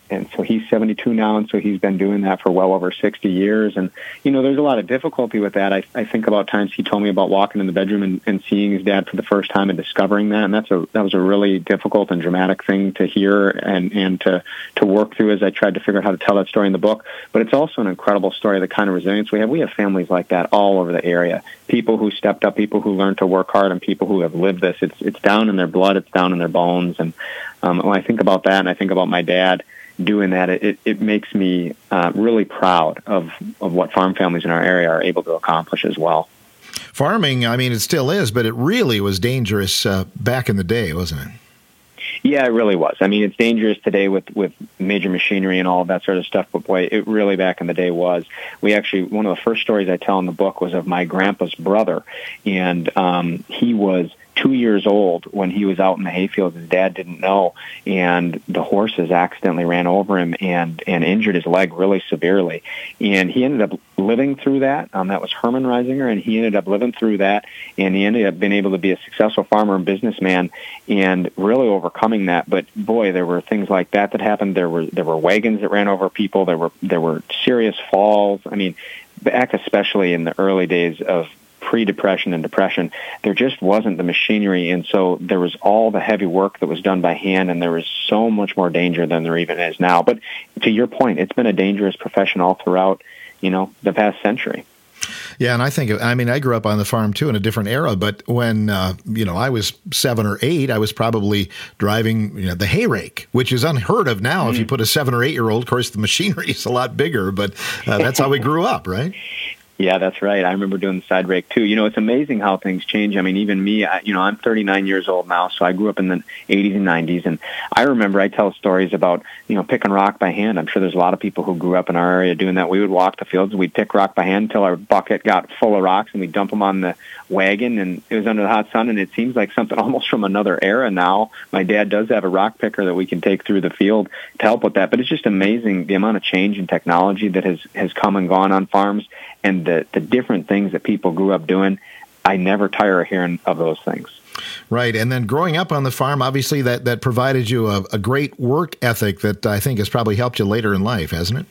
and so he's seventy-two now, and so he's been doing that for well over sixty years. And, you know, there's a lot of difficulty with that. I, I think about times he told me about walking in the bedroom and, and seeing his dad for the first time and discovering that, and that's a that was a really difficult and dramatic thing to hear and, and to, to work through as I tried to figure out how to tell that story in the book. But it's also an incredible story of the kind of resilience we have. We have families like that all over the area, people who stepped up, people who learned to work hard, and people who have lived this. It's it's down in their blood, it's down in their bones. And um, when I think about that and I think about my dad doing that, it, it makes me uh, really proud of, of what farm families in our area are able to accomplish as well. Farming, I mean, it still is, but it really was dangerous uh, back in the day, wasn't it? Yeah, it really was. I mean, it's dangerous today with, with major machinery and all of that sort of stuff, but boy, it really back in the day was. We actually, one of the first stories I tell in the book was of my grandpa's brother, and um, he was two years old when he was out in the hayfield. His dad didn't know, and the horses accidentally ran over him and, and injured his leg really severely. And he ended up living through that. Um, that was Herman Reisinger, and he ended up living through that, and he ended up being able to be a successful farmer and businessman and really overcoming that. But boy, there were things like that that happened. There were there were wagons that ran over people. There were there were serious falls. I mean, back especially in the early days of pre-depression and depression, there just wasn't the machinery, and so there was all the heavy work that was done by hand, and there was so much more danger than there even is now. But to your point, it's been a dangerous profession all throughout, you know, the past century. Yeah, and I think, I mean, I grew up on the farm, too, in a different era, but when, uh, you know, I was seven or eight, I was probably driving, you know, the hay rake, which is unheard of now. Mm. If you put a seven or eight-year-old, of course, the machinery is a lot bigger, but uh, that's how we grew up, right? Yeah, that's right. I remember doing the side rake too. You know, it's amazing how things change. I mean, even me, I, you know, I'm thirty-nine years old now, so I grew up in the eighties and nineties, and I remember I tell stories about, you know, picking rock by hand. I'm sure there's a lot of people who grew up in our area doing that. We would walk the fields, and we'd pick rock by hand until our bucket got full of rocks, and we'd dump them on the wagon, and it was under the hot sun, and it seems like something almost from another era now. My dad does have a rock picker that we can take through the field to help with that, but it's just amazing the amount of change in technology that has, has come and gone on farms, and the, the different things that people grew up doing. I never tire of hearing of those things. Right. And then growing up on the farm, obviously that, that provided you a, a great work ethic that I think has probably helped you later in life, hasn't it?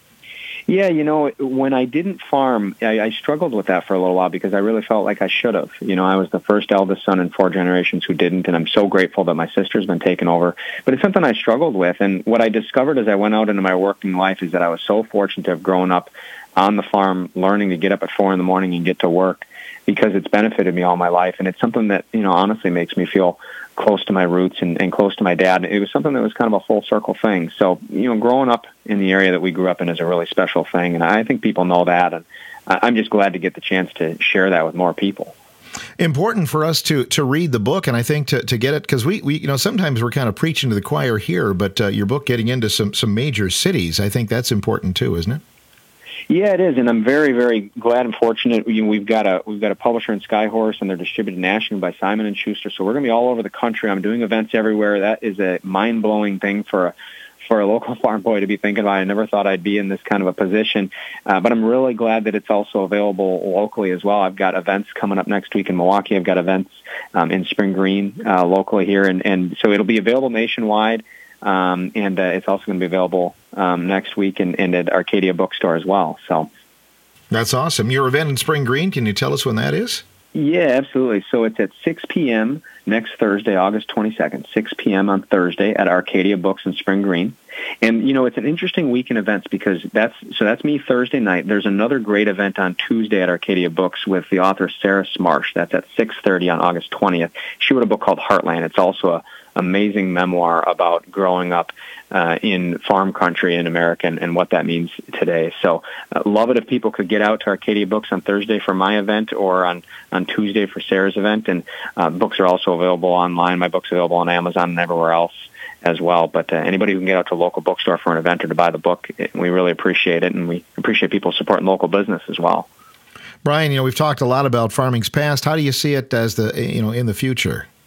Yeah, you know, when I didn't farm, I, I struggled with that for a little while because I really felt like I should have. You know, I was the first eldest son in four generations who didn't, and I'm so grateful that my sister's been taken over. But it's something I struggled with, and what I discovered as I went out into my working life is that I was so fortunate to have grown up on the farm, learning to get up at four in the morning and get to work, because it's benefited me all my life. And it's something that, you know, honestly makes me feel close to my roots and, and close to my dad. It was something that was kind of a full circle thing. So, you know, growing up in the area that we grew up in is a really special thing. And I think people know that. And I'm just glad to get the chance to share that with more people. Important for us to to read the book, and I think to, to get it, because we, we, you know, sometimes we're kind of preaching to the choir here, but uh, your book getting into some, some major cities, I think that's important too, isn't it? Yeah, it is, and I'm very, very glad and fortunate. You know, we've got a we've got a publisher in Skyhorse, and they're distributed nationally by Simon and Schuster. So we're going to be all over the country. I'm doing events everywhere. That is a mind blowing thing for a for a local farm boy to be thinking about. I never thought I'd be in this kind of a position, uh, but I'm really glad that it's also available locally as well. I've got events coming up next week in Milwaukee. I've got events um, in Spring Green uh, locally here, and and so it'll be available nationwide. Um, and uh, it's also going to be available um, next week and, and at Arcadia Bookstore as well. So that's awesome. Your event in Spring Green, can you tell us when that is? Yeah, absolutely. So it's at six p.m. next Thursday, August twenty-second, six p.m. on Thursday at Arcadia Books in Spring Green. And, you know, it's an interesting week in events because that's, so that's me Thursday night. There's another great event on Tuesday at Arcadia Books with the author Sarah Smarsh. That's at six thirty on August twentieth. She wrote a book called Heartland. It's also a amazing memoir about growing up uh, in farm country in America and, and what that means today. So uh, love it if people could get out to Arcadia Books on Thursday for my event or on, on Tuesday for Sarah's event. And uh, books are also available online. My book's available on Amazon and everywhere else as well. But uh, anybody who can get out to a local bookstore for an event or to buy the book, we really appreciate it. And we appreciate people supporting local business as well. Brian, you know, we've talked a lot about farming's past. How do you see it as the, you know, in the future?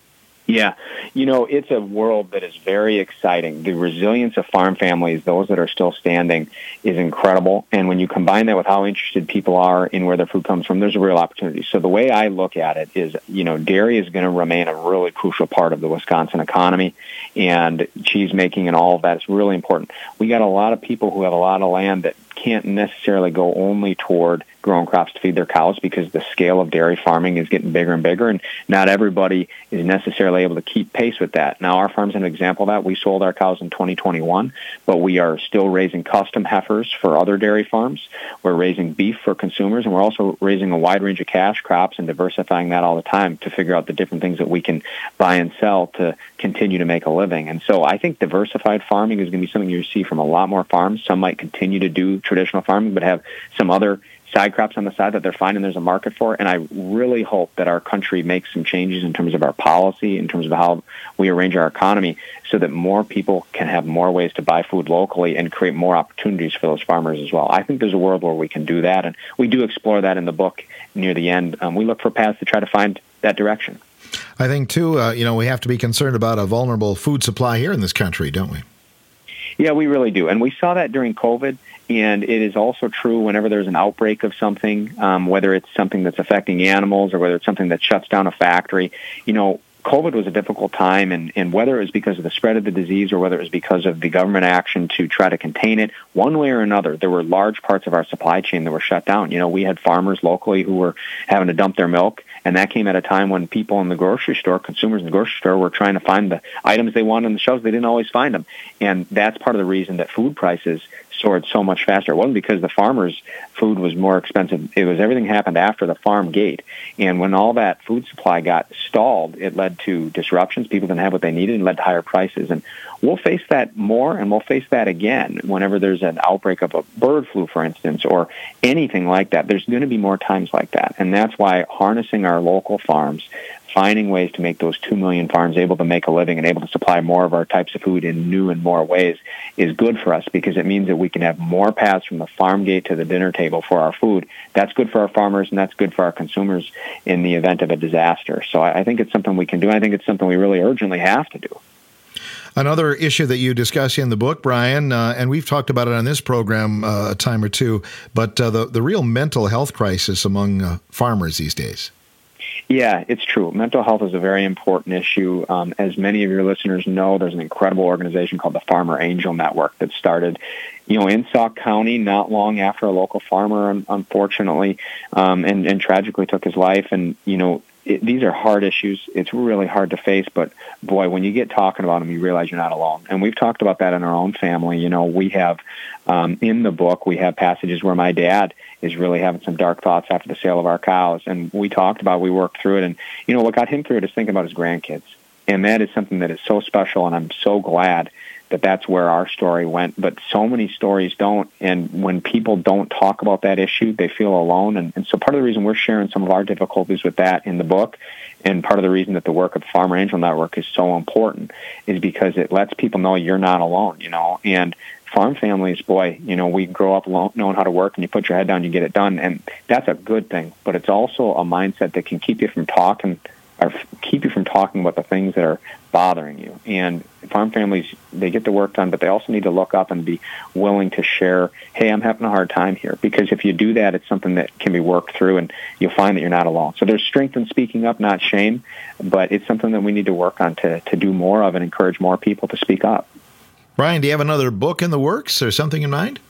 Yeah, you know, it's a world that is very exciting. The resilience of farm families, those that are still standing, is incredible. And when you combine that with how interested people are in where their food comes from, there's a real opportunity. So the way I look at it is, you know, dairy is going to remain a really crucial part of the Wisconsin economy, and cheese making and all of that is really important. We got a lot of people who have a lot of land that can't necessarily go only toward growing crops to feed their cows because the scale of dairy farming is getting bigger and bigger, and not everybody is necessarily able to keep pace with that. Now, our farm's an example of that. We sold our cows in twenty twenty-one, but we are still raising custom heifers for other dairy farms. We're raising beef for consumers, and we're also raising a wide range of cash crops and diversifying that all the time to figure out the different things that we can buy and sell to continue to make a living. And so I think diversified farming is going to be something you see from a lot more farms. Some might continue to do traditional farming, but have some other side crops on the side that they're finding there's a market for. And I really hope that our country makes some changes in terms of our policy, in terms of how we arrange our economy, so that more people can have more ways to buy food locally and create more opportunities for those farmers as well. I think there's a world where we can do that, and we do explore that in the book near the end. Um, we look for paths to try to find that direction. I think, too, uh, you know, we have to be concerned about a vulnerable food supply here in this country, don't we? Yeah, we really do. And we saw that during COVID. And it is also true whenever there's an outbreak of something, um, whether it's something that's affecting animals or whether it's something that shuts down a factory. You know, COVID was a difficult time, and, and whether it was because of the spread of the disease or whether it was because of the government action to try to contain it, one way or another, there were large parts of our supply chain that were shut down. You know, we had farmers locally who were having to dump their milk, and that came at a time when people in the grocery store, consumers in the grocery store, were trying to find the items they wanted on the shelves. They didn't always find them. And that's part of the reason that food prices soared so much faster. It wasn't because the farmers' food was more expensive. It was everything happened after the farm gate. And when all that food supply got stalled, it led to disruptions. People didn't have what they needed, and led to higher prices. And we'll face that more, and we'll face that again whenever there's an outbreak of a bird flu, for instance, or anything like that. There's going to be more times like that. And that's why harnessing our local farms, finding ways to make those two million farms able to make a living and able to supply more of our types of food in new and more ways is good for us, because it means that we can have more paths from the farm gate to the dinner table for our food. That's good for our farmers, and that's good for our consumers in the event of a disaster. So I think it's something we can do. I think it's something we really urgently have to do. Another issue that you discuss in the book, Brian, uh, and we've talked about it on this program uh, a time or two, but uh, the, the real mental health crisis among uh, farmers these days. Yeah, it's true. Mental health is a very important issue. Um, as many of your listeners know, there's an incredible organization called the Farmer Angel Network that started, you know, in Sauk County not long after a local farmer, unfortunately, um, and, and tragically took his life. And, you know, it, these are hard issues. It's really hard to face, but boy, when you get talking about them, you realize you're not alone. And we've talked about that in our own family. You know, we have, um, in the book, we have passages where my dad is really having some dark thoughts after the sale of our cows. And we talked about, we worked through it. And, you know, what got him through it is thinking about his grandkids. And that is something that is so special, and I'm so glad that that's where our story went. But so many stories don't, and when people don't talk about that issue, they feel alone. And, and so part of the reason we're sharing some of our difficulties with that in the book, and part of the reason that the work of the Farmer Angel Network is so important, is because it lets people know you're not alone, you know. And farm families, boy, you know, we grow up knowing how to work, and you put your head down, you get it done, and that's a good thing. But it's also a mindset that can keep you from talking, or keep you from talking about the things that are bothering you. And farm families, they get the work done, but they also need to look up and be willing to share, hey, I'm having a hard time here. Because if you do that, it's something that can be worked through, and you'll find that you're not alone. So there's strength in speaking up, not shame, but it's something that we need to work on to, to do more of and encourage more people to speak up. Brian, do you have another book in the works or something in mind?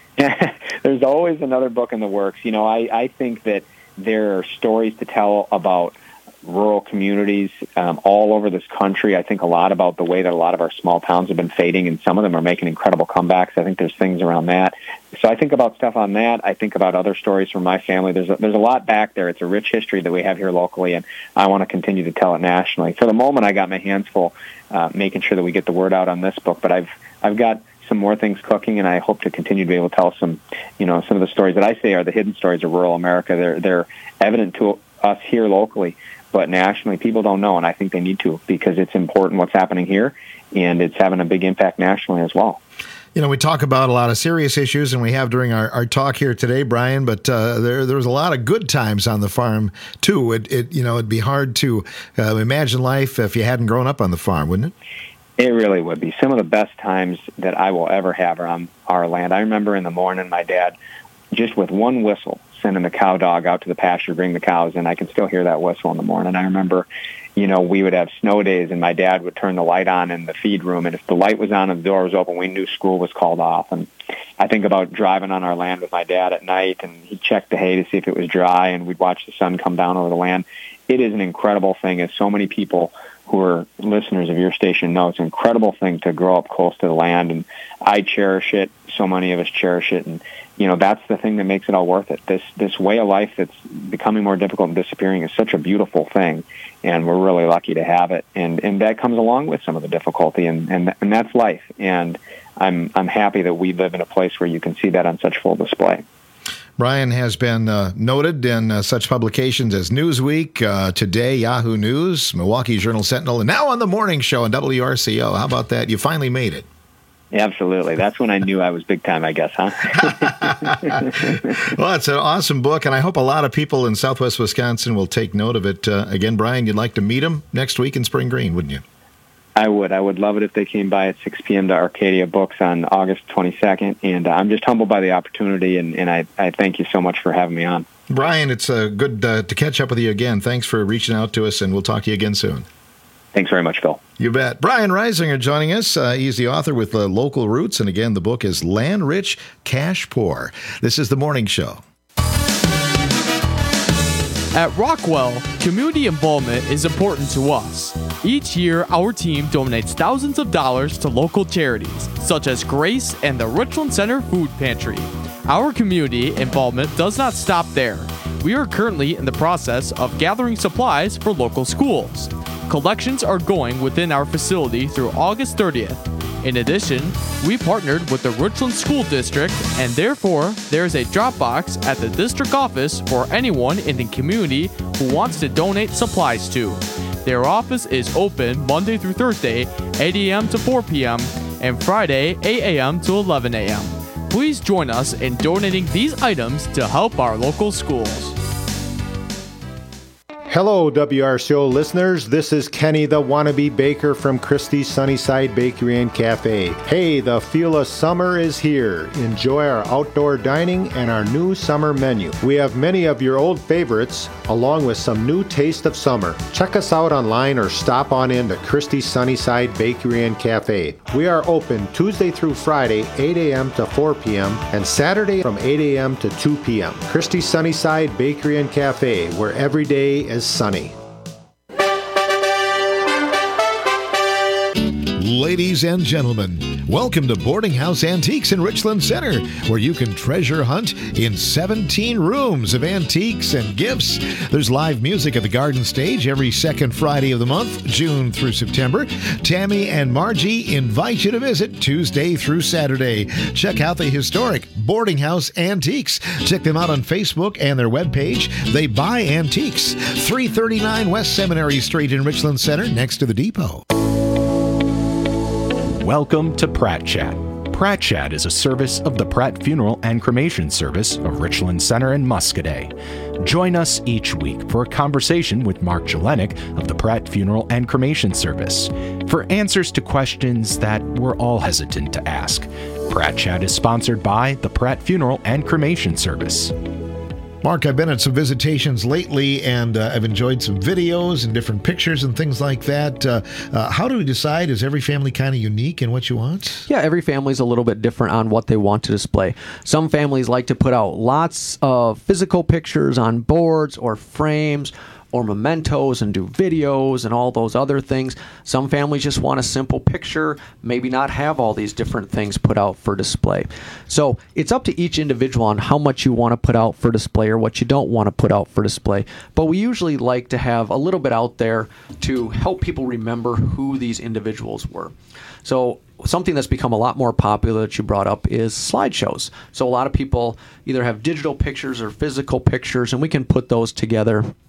There's always another book in the works. You know, I, I think that there are stories to tell about rural communities um, all over this country. I think a lot about the way that a lot of our small towns have been fading, and some of them are making incredible comebacks. I think there's things around that. So I think about stuff on that. I think about other stories from my family. There's a, there's a lot back there. It's a rich history that we have here locally, and I want to continue to tell it nationally. For the moment, I got my hands full uh, making sure that we get the word out on this book, but I've I've got some more things cooking, and I hope to continue to be able to tell some, you know, some of the stories that I say are the hidden stories of rural America. They're they're evident to us here locally, but nationally people don't know, and I think they need to, because it's important what's happening here, and it's having a big impact nationally as well. You know, we talk about a lot of serious issues, and we have during our, our talk here today, Brian, but uh, there there was a lot of good times on the farm, too. It, it you know, it'd be hard to uh, imagine life if you hadn't grown up on the farm, wouldn't it? It really would be. Some of the best times that I will ever have are on our land. I remember in the morning, my dad, just with one whistle, sending the cow dog out to the pasture to bring the cows in. I can still hear that whistle in the morning. I remember, you know, we would have snow days, and my dad would turn the light on in the feed room, and if the light was on and the door was open, we knew school was called off. And I think about driving on our land with my dad at night, and he'd check the hay to see if it was dry, and we'd watch the sun come down over the land. It is an incredible thing, as so many people who are listeners of your station know. It's an incredible thing to grow up close to the land, and I cherish it. So many of us cherish it, and you know, that's the thing that makes it all worth it. This this way of life that's becoming more difficult and disappearing is such a beautiful thing, and we're really lucky to have it. And and that comes along with some of the difficulty, and and, and that's life. And I'm I'm happy that we live in a place where you can see that on such full display. Brian has been uh, noted in uh, such publications as Newsweek, uh, Today, Yahoo News, Milwaukee Journal Sentinel, and now on the morning show on W R C O. How about that? You finally made it. Absolutely. That's when I knew I was big time, I guess, huh? Well, it's an awesome book, and I hope a lot of people in Southwest Wisconsin will take note of it. Uh, again, Brian, you'd like to meet him next week in Spring Green, wouldn't you? I would. I would love it if they came by at six p.m. to Arcadia Books on August twenty-second, and uh, I'm just humbled by the opportunity, and, and I, I thank you so much for having me on. Brian, it's uh, good uh, to catch up with you again. Thanks for reaching out to us, and we'll talk to you again soon. Thanks very much, Phil. You bet. Brian Reisinger joining us. Uh, he's the author with uh, Local Roots, and again, the book is Land Rich, Cash Poor. This is The Morning Show. At Rockwell, community involvement is important to us. Each year, our team donates thousands of dollars to local charities, such as Grace and the Richland Center Food Pantry. Our community involvement does not stop there. We are currently in the process of gathering supplies for local schools. Collections are going within our facility through August thirtieth. In addition, we partnered with the Richland School District, and therefore, there is a drop box at the district office for anyone in the community who wants to donate supplies to. Their office is open Monday through Thursday, eight a.m. to four p.m., and Friday, eight a.m. to eleven a.m. Please join us in donating these items to help our local schools. Hello, W R C O listeners. This is Kenny the Wannabe Baker from Christie's Sunnyside Bakery and Cafe. Hey, the feel of summer is here. Enjoy our outdoor dining and our new summer menu. We have many of your old favorites, along with some new taste of summer. Check us out online or stop on in to Christie's Sunnyside Bakery and Cafe. We are open Tuesday through Friday, eight a.m. to four p.m., and Saturday from eight a.m. to two p.m. Christie's Sunnyside Bakery and Cafe, where every day is sunny. Ladies and gentlemen, welcome to Boarding House Antiques in Richland Center, where you can treasure hunt in seventeen rooms of antiques and gifts. There's live music at the Garden Stage every second Friday of the month, June through September. Tammy and Margie invite you to visit Tuesday through Saturday. Check out the historic Boarding House Antiques. Check them out on Facebook and their webpage. They buy antiques. three thirty-nine West Seminary Street in Richland Center, next to the depot. Welcome to Pratt Chat. Pratt Chat is a service of the Pratt Funeral and Cremation Service of Richland Center and Muscoda. Join us each week for a conversation with Mark Jelenic of the Pratt Funeral and Cremation Service for answers to questions that we're all hesitant to ask. Pratt Chat is sponsored by the Pratt Funeral and Cremation Service. Mark, I've been at some visitations lately, and uh, I've enjoyed some videos and different pictures and things like that. Uh, uh, how do we decide? Is every family kind of unique in what you want? Yeah, every family's a little bit different on what they want to display. Some families like to put out lots of physical pictures on boards or frames or mementos and do videos and all those other things. Some families just want a simple picture, maybe not have all these different things put out for display. So it's up to each individual on how much you want to put out for display or what you don't want to put out for display. But we usually like to have a little bit out there to help people remember who these individuals were. So something that's become a lot more popular that you brought up is slideshows. So a lot of people either have digital pictures or physical pictures, and we can put those together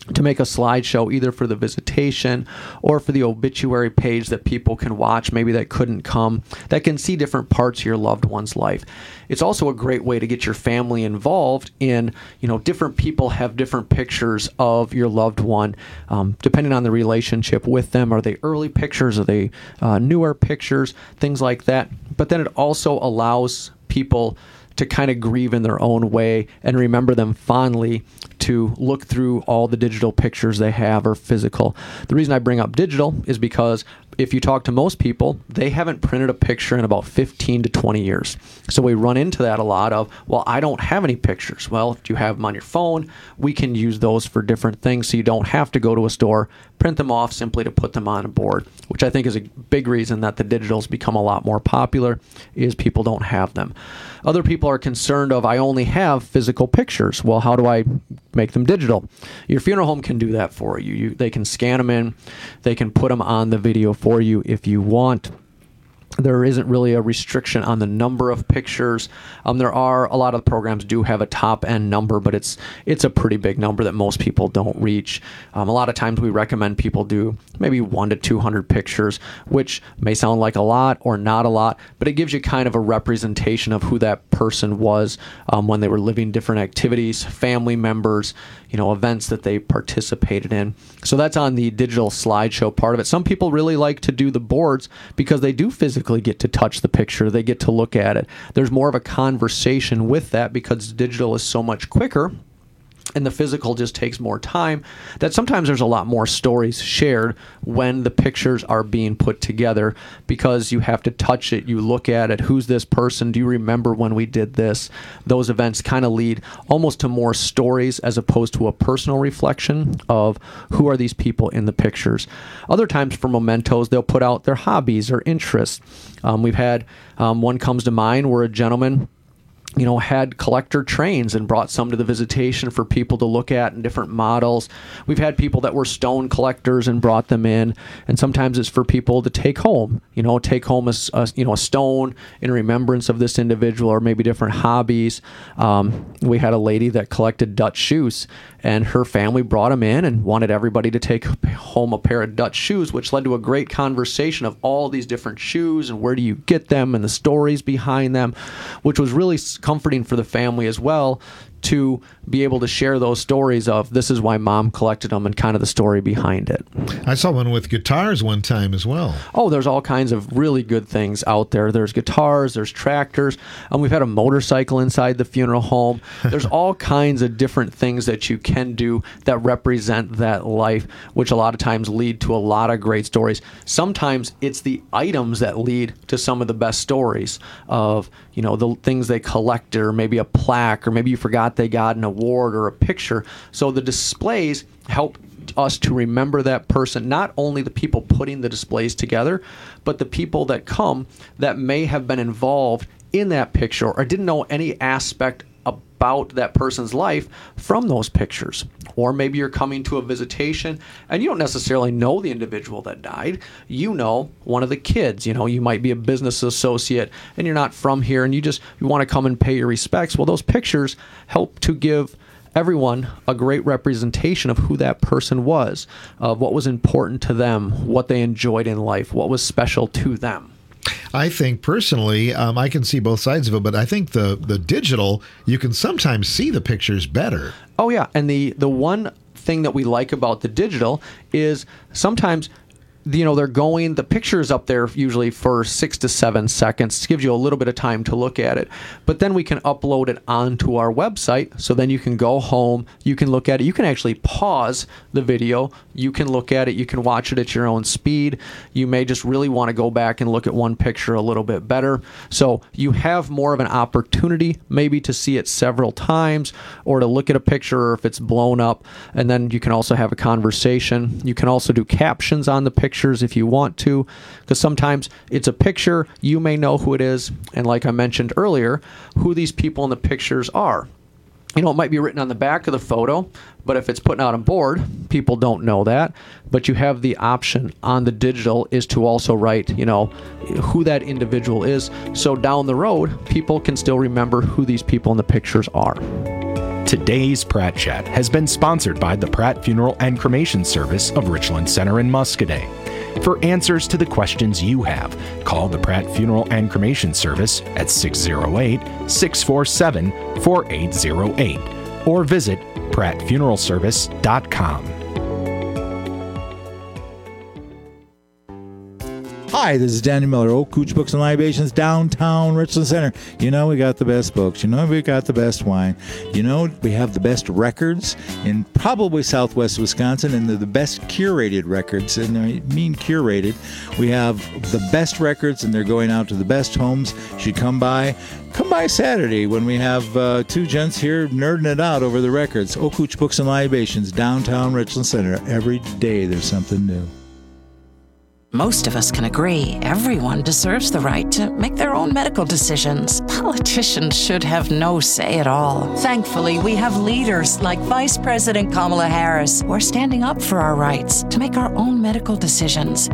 to make a slideshow either for the visitation or for the obituary page that people can watch, maybe that couldn't come, that can see different parts of your loved one's life. It's also a great way to get your family involved in, you know, different people have different pictures of your loved one, um, depending on the relationship with them. Are they early pictures? Are they uh, newer pictures? Things like that. But then it also allows people to kind of grieve in their own way and remember them fondly, to look through all the digital pictures they have or physical. The reason I bring up digital is because if you talk to most people, they haven't printed a picture in about fifteen to twenty years. So we run into that a lot of, well, I don't have any pictures. Well, if you have them on your phone, we can use those for different things so you don't have to go to a store, print them off simply to put them on a board, which I think is a big reason that the digitals become a lot more popular, is people don't have them. Other people are concerned of, I only have physical pictures. Well, how do I make them digital? Your funeral home can do that for you. you they can scan them in. They can put them on the video for you if you want. There isn't really a restriction on the number of pictures. Um, there are, a lot of the programs do have a top end number, but it's it's a pretty big number that most people don't reach. Um, a lot of times we recommend people do maybe one to two hundred pictures, which may sound like a lot or not a lot, but it gives you kind of a representation of who that person was um, when they were living different activities, family members, you know, events that they participated in. So that's on the digital slideshow part of it. Some people really like to do the boards because they do physically get to touch the picture. They get to look at it. There's more of a conversation with that because digital is so much quicker and the physical just takes more time, that sometimes there's a lot more stories shared when the pictures are being put together because you have to touch it, you look at it, who's this person, do you remember when we did this? Those events kind of lead almost to more stories as opposed to a personal reflection of who are these people in the pictures. Other times for mementos, they'll put out their hobbies or interests. Um, we've had um, one comes to mind where a gentleman you know, had collector trains and brought some to the visitation for people to look at and different models. We've had people that were stone collectors and brought them in, and sometimes it's for people to take home, you know, take home a, a you know, a stone in remembrance of this individual, or maybe different hobbies. Um, we had a lady that collected Dutch shoes, and her family brought them in and wanted everybody to take home a pair of Dutch shoes, which led to a great conversation of all these different shoes and where do you get them and the stories behind them, which was really comforting for the family as well to be able to share those stories of this is why mom collected them and kind of the story behind it. I saw one with guitars one time as well. Oh, there's all kinds of really good things out there. There's guitars, there's tractors, and we've had a motorcycle inside the funeral home. There's all kinds of different things that you can do that represent that life, which a lot of times lead to a lot of great stories. Sometimes it's the items that lead to some of the best stories of, you know, the things they collected, or maybe a plaque, or maybe you forgot they got an award or a picture. So the displays help us to remember that person, not only the people putting the displays together, but the people that come that may have been involved in that picture or didn't know any aspect about that person's life from those pictures. Or maybe you're coming to a visitation and you don't necessarily know the individual that died. You know one of the kids. You know, you might be a business associate and you're not from here and you just you want to come and pay your respects. Well, those pictures help to give everyone a great representation of who that person was, of what was important to them, what they enjoyed in life, what was special to them. I think personally, um, I can see both sides of it, but I think the, the digital, you can sometimes see the pictures better. Oh, yeah. And the, the one thing that we like about the digital is sometimes, you know, they're going, the picture is up there usually for six to seven seconds. It gives you a little bit of time to look at it. But then we can upload it onto our website. So then you can go home, you can look at it. You can actually pause the video. You can look at it. You can watch it at your own speed. You may just really want to go back and look at one picture a little bit better. So you have more of an opportunity maybe to see it several times, or to look at a picture if it's blown up. And then you can also have a conversation. You can also do captions on the picture if you want to, because sometimes it's a picture, you may know who it is, and like I mentioned earlier, who these people in the pictures are. You know, it might be written on the back of the photo, but if it's put out on board, people don't know that. But you have the option on the digital is to also write, you know, who that individual is. So down the road, people can still remember who these people in the pictures are. Today's Pratt Chat has been sponsored by the Pratt Funeral and Cremation Service of Richland Center in Muscoda. For answers to the questions you have, call the Pratt Funeral and Cremation Service at six oh eight, six four seven, four eight oh eight or visit pratt funeral service dot com. Hi, this is Daniel Miller, Oak Cooch Books and Libations, downtown Richland Center. You know we got the best books. You know we got the best wine. You know we have the best records in probably southwest Wisconsin, and they're the best curated records, and I mean curated. We have the best records, and they're going out to the best homes. You should come by. Come by Saturday when we have uh, two gents here nerding it out over the records. Oak Cooch Books and Libations, downtown Richland Center. Every day there's something new. Most of us can agree everyone deserves the right to make their own medical decisions. Politicians should have no say at all. Thankfully, we have leaders like Vice President Kamala Harris who are standing up for our rights to make our own medical decisions.